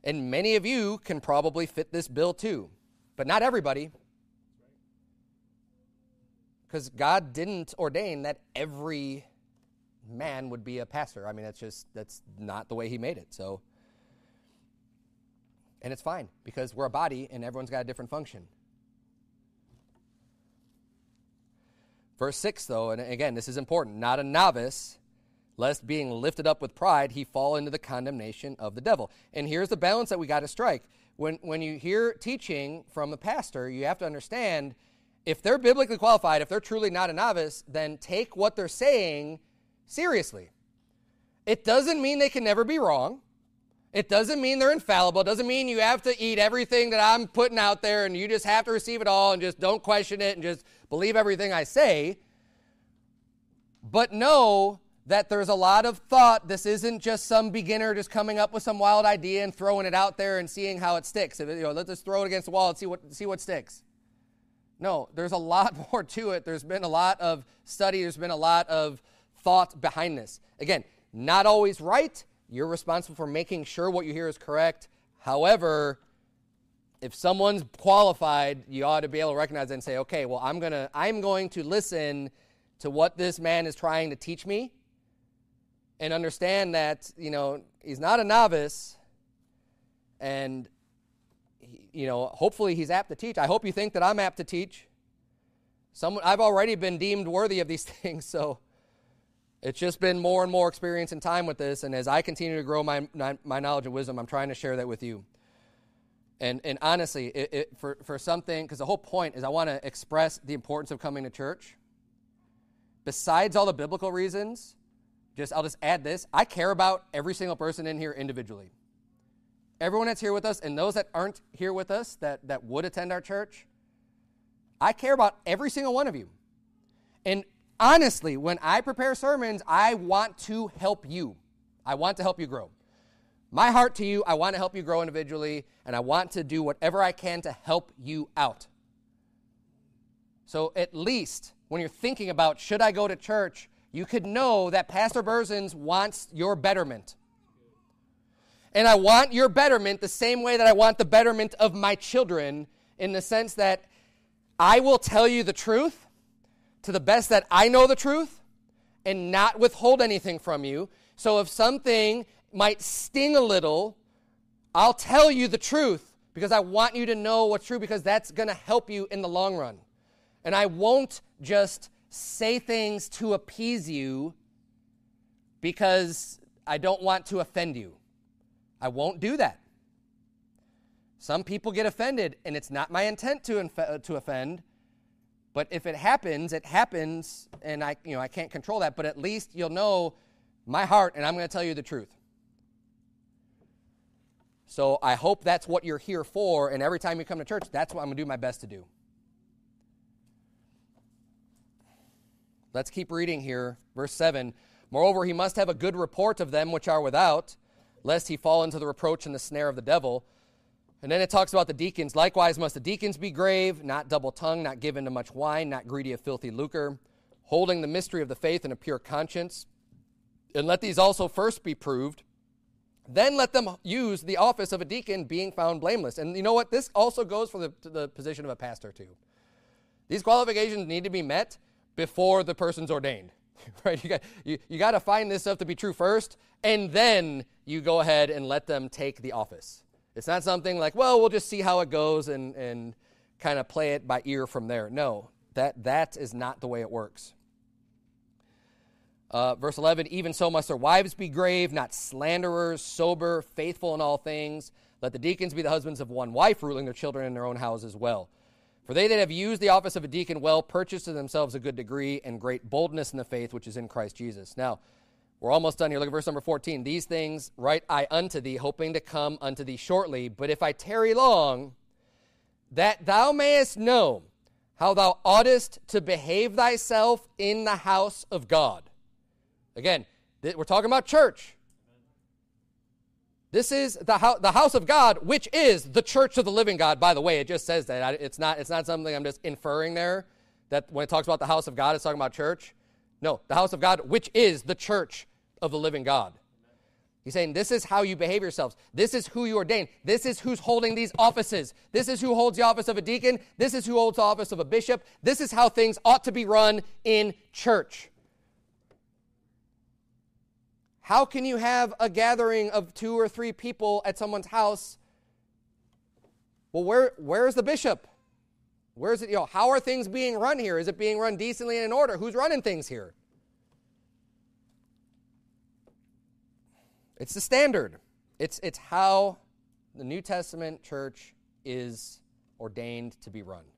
And many of you can probably fit this bill too, but not everybody. Because God didn't ordain that every man would be a pastor. I mean, that's just, that's not the way he made it. So, and it's fine because we're a body and everyone's got a different function. Verse six, though, and again, this is important. Not a novice, lest being lifted up with pride, he fall into the condemnation of the devil. And here's the balance that we got to strike. When, when you hear teaching from a pastor, you have to understand if they're biblically qualified, if they're truly not a novice, then take what they're saying seriously. It doesn't mean they can never be wrong. It doesn't mean they're infallible. It doesn't mean you have to eat everything that I'm putting out there and you just have to receive it all and just don't question it and just believe everything I say. But know that there's a lot of thought. This isn't just some beginner just coming up with some wild idea and throwing it out there and seeing how it sticks. If it, you know, let's just throw it against the wall and see what see what sticks. No, there's a lot more to it. There's been a lot of study. There's been a lot of thought behind this. Again, not always right. You're responsible for making sure what you hear is correct. However, if someone's qualified, you ought to be able to recognize it and say, okay, well, I'm gonna, I'm going to listen to what this man is trying to teach me and understand that, you know, he's not a novice and you know, hopefully he's apt to teach. I hope you think that I'm apt to teach. Someone, I've already been deemed worthy of these things, so it's just been more and more experience and time with this, and as I continue to grow my my knowledge and wisdom, I'm trying to share that with you. And and honestly, it, it, for, for something, because the whole point is I want to express the importance of coming to church. Besides all the biblical reasons, just I'll just add this, I care about every single person in here individually. Everyone that's here with us and those that aren't here with us that, that would attend our church, I care about every single one of you. And honestly, when I prepare sermons, I want to help you. I want to help you grow. My heart to you, I want to help you grow individually, and I want to do whatever I can to help you out. So at least when you're thinking about, should I go to church, you could know that Pastor Berzins wants your betterment. And I want your betterment the same way that I want the betterment of my children, in the sense that I will tell you the truth to the best that I know the truth and not withhold anything from you. So if something might sting a little, I'll tell you the truth because I want you to know what's true, because that's going to help you in the long run. And I won't just say things to appease you because I don't want to offend you. I won't do that. Some people get offended, and it's not my intent to inf- to offend. But if it happens, it happens, and I, you know, I can't control that. But at least you'll know my heart, and I'm going to tell you the truth. So I hope that's what you're here for, and every time you come to church, that's what I'm going to do my best to do. Let's keep reading here, verse seven. Moreover, he must have a good report of them which are without, lest he fall into the reproach and the snare of the devil. And then it talks about the deacons. Likewise must the deacons be grave, not double-tongued, not given to much wine, not greedy of filthy lucre, holding the mystery of the faith in a pure conscience. And let these also first be proved. Then let them use the office of a deacon, being found blameless. And you know what? This also goes for the, to the position of a pastor too. These qualifications need to be met before the person's ordained. Right? You got you, you got to find this stuff to be true first, and then you go ahead and let them take the office. It's not something like, well, we'll just see how it goes and, and kind of play it by ear from there. No, that that is not the way it works. Uh, verse eleven, even so must their wives be grave, not slanderers, sober, faithful in all things. Let the deacons be the husbands of one wife, ruling their children in their own house as well. For they that have used the office of a deacon well purchase to themselves a good degree and great boldness in the faith which is in Christ Jesus. Now, we're almost done here. Look at verse number fourteen. These things write I unto thee, hoping to come unto thee shortly. But if I tarry long, that thou mayest know how thou oughtest to behave thyself in the house of God. Again, th- we're talking about church. This is the, ho- the house of God, which is the church of the living God. By the way, it just says that. I, it's not, it's not something I'm just inferring there, that when it talks about the house of God, it's talking about church. No, the house of God, which is the church of the living God. He's saying this is how you behave yourselves. This is who you ordain. This is who's holding these offices. This is who holds the office of a deacon. This is who holds the office of a bishop. This is how things ought to be run in church. How can you have a gathering of two or three people at someone's house? Well, where where is the bishop? Where is it? You know, how are things being run here? Is it being run decently and in order? Who's running things here? It's the standard. It's it's how the New Testament church is ordained to be run.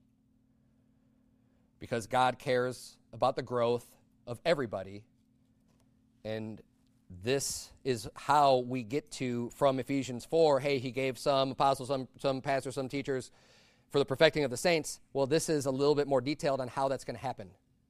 Because God cares about the growth of everybody. And this is how we get to, from Ephesians four, hey, he gave some apostles, some, some pastors, some teachers for the perfecting of the saints. Well, this is a little bit more detailed on how that's going to happen.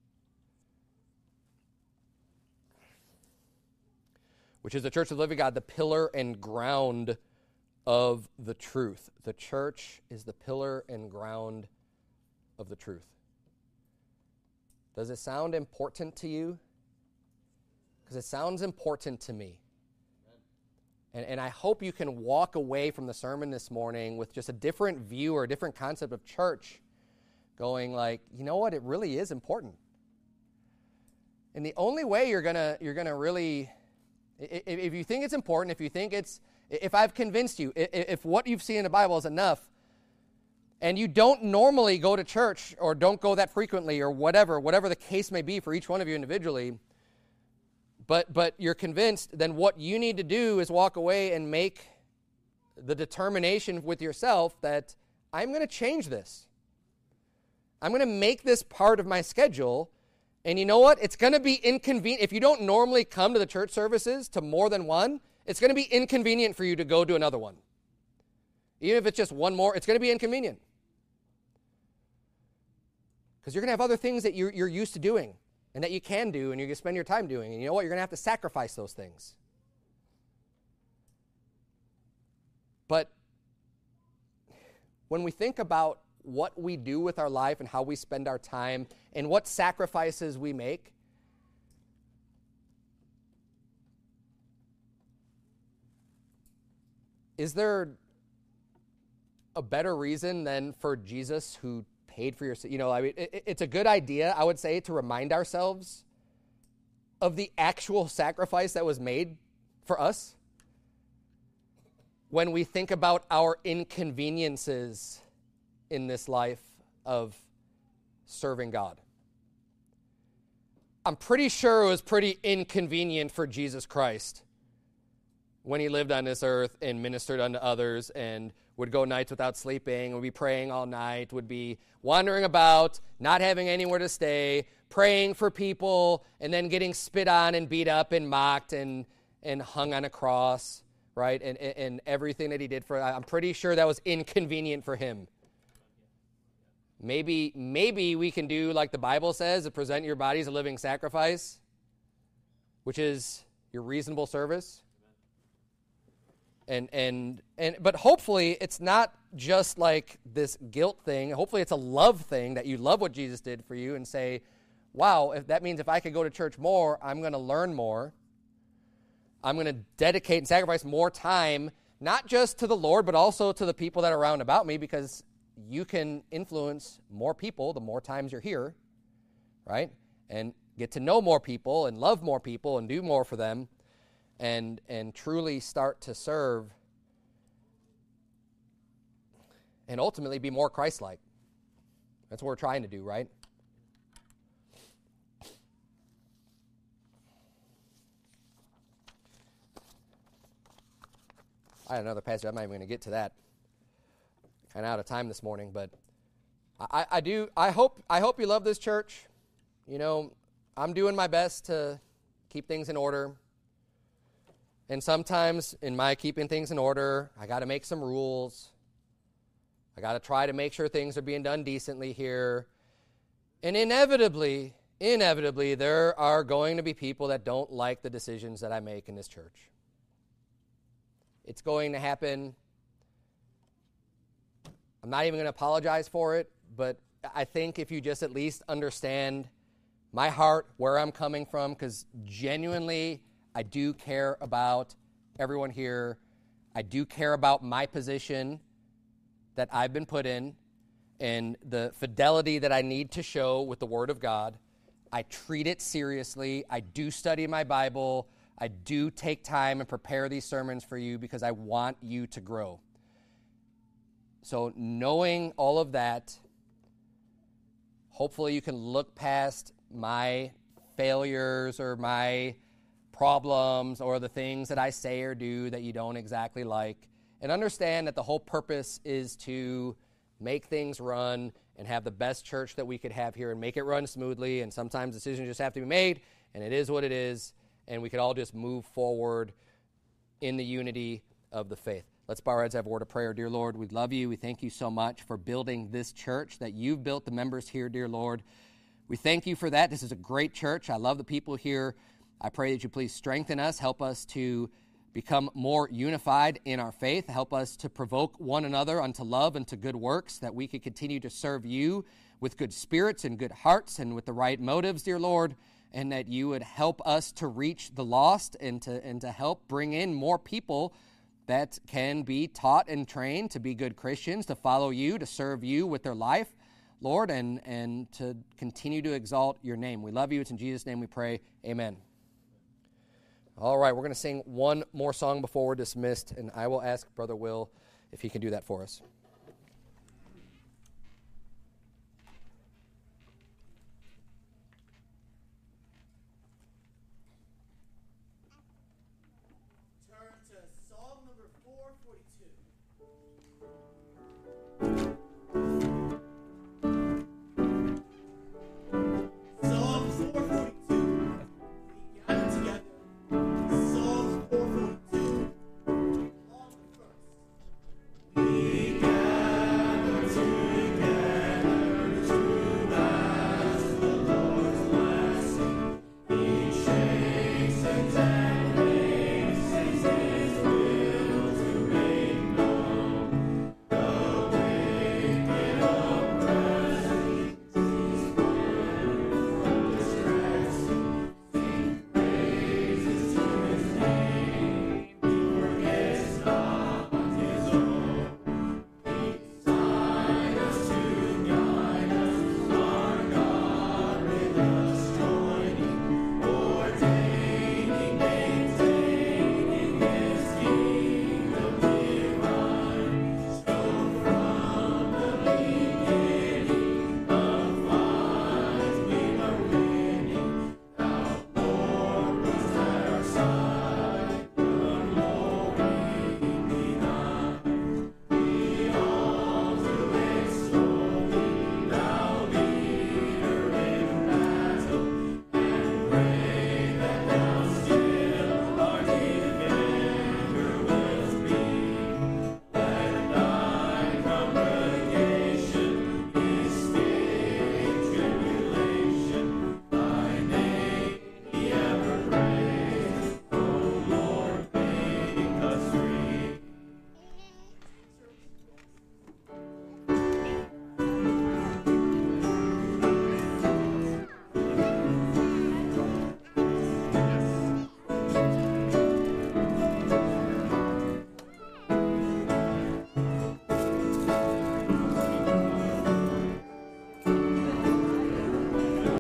Which is the church of the living God, the pillar and ground of the truth. The church is the pillar and ground of the truth. Does it sound important to you? Because it sounds important to me. And, and I hope you can walk away from the sermon this morning with just a different view or a different concept of church, going like, you know what, it really is important. And the only way you're gonna you're gonna really, if you think it's important, if you think it's, if I've convinced you, if what you've seen in the Bible is enough, and you don't normally go to church or don't go that frequently or whatever, whatever the case may be for each one of you individually, but but you're convinced, then what you need to do is walk away and make the determination with yourself that I'm going to change this. I'm going to make this part of my schedule. And you know what? It's going to be inconvenient. If you don't normally come to the church services, to more than one, it's going to be inconvenient for you to go to another one. Even if it's just one more, it's going to be inconvenient. Because you're going to have other things that you're, you're used to doing and that you can do and you're going to spend your time doing. And you know what? You're going to have to sacrifice those things. But when we think about what we do with our life and how we spend our time and what sacrifices we make, is there a better reason than for Jesus who paid for your sin? You know, I mean, it, it's a good idea, I would say, to remind ourselves of the actual sacrifice that was made for us when we think about our inconveniences in this life of serving God. I'm pretty sure it was pretty inconvenient for Jesus Christ when he lived on this earth and ministered unto others and would go nights without sleeping, would be praying all night, would be wandering about, not having anywhere to stay, praying for people, and then getting spit on and beat up and mocked and, and hung on a cross, right? And, and, and everything that he did for, I'm pretty sure that was inconvenient for him. Maybe maybe we can do like the Bible says, to present your body as a living sacrifice, which is your reasonable service. And and and but hopefully it's not just like this guilt thing. Hopefully it's a love thing, that you love what Jesus did for you and say, wow, if that means if I could go to church more, I'm going to learn more. I'm going to dedicate and sacrifice more time, not just to the Lord, but also to the people that are around about me, because you can influence more people the more times you're here, right? And get to know more people and love more people and do more for them and and truly start to serve and ultimately be more Christ-like. That's what we're trying to do, right? I had another passage. I'm not even going to get to that. Kind of out of time this morning, but I, I do. I hope. I hope you love this church. You know, I'm doing my best to keep things in order, and sometimes in my keeping things in order, I got to make some rules. I got to try to make sure things are being done decently here, and inevitably, inevitably, there are going to be people that don't like the decisions that I make in this church. It's going to happen. I'm not even going to apologize for it, but I think if you just at least understand my heart, where I'm coming from, because genuinely I do care about everyone here. I do care about my position that I've been put in and the fidelity that I need to show with the Word of God. I treat it seriously. I do study my Bible. I do take time and prepare these sermons for you because I want you to grow. So knowing all of that, hopefully you can look past my failures or my problems or the things that I say or do that you don't exactly like, and understand that the whole purpose is to make things run and have the best church that we could have here and make it run smoothly, and sometimes decisions just have to be made, and it is what it is, and we could all just move forward in the unity of the faith. Let's bow our heads, have a word of prayer. Dear Lord, we love you. We thank you so much for building this church, that you've built the members here, dear Lord. We thank you for that. This is a great church. I love the people here. I pray that you please strengthen us, help us to become more unified in our faith, help us to provoke one another unto love and to good works, that we could continue to serve you with good spirits and good hearts and with the right motives, dear Lord, and that you would help us to reach the lost and to, and to help bring in more people that can be taught and trained to be good Christians, to follow you, to serve you with their life, Lord, and, and to continue to exalt your name. We love you. It's in Jesus' name we pray. Amen. All right, we're going to sing one more song before we're dismissed, and I will ask Brother Will if he can do that for us.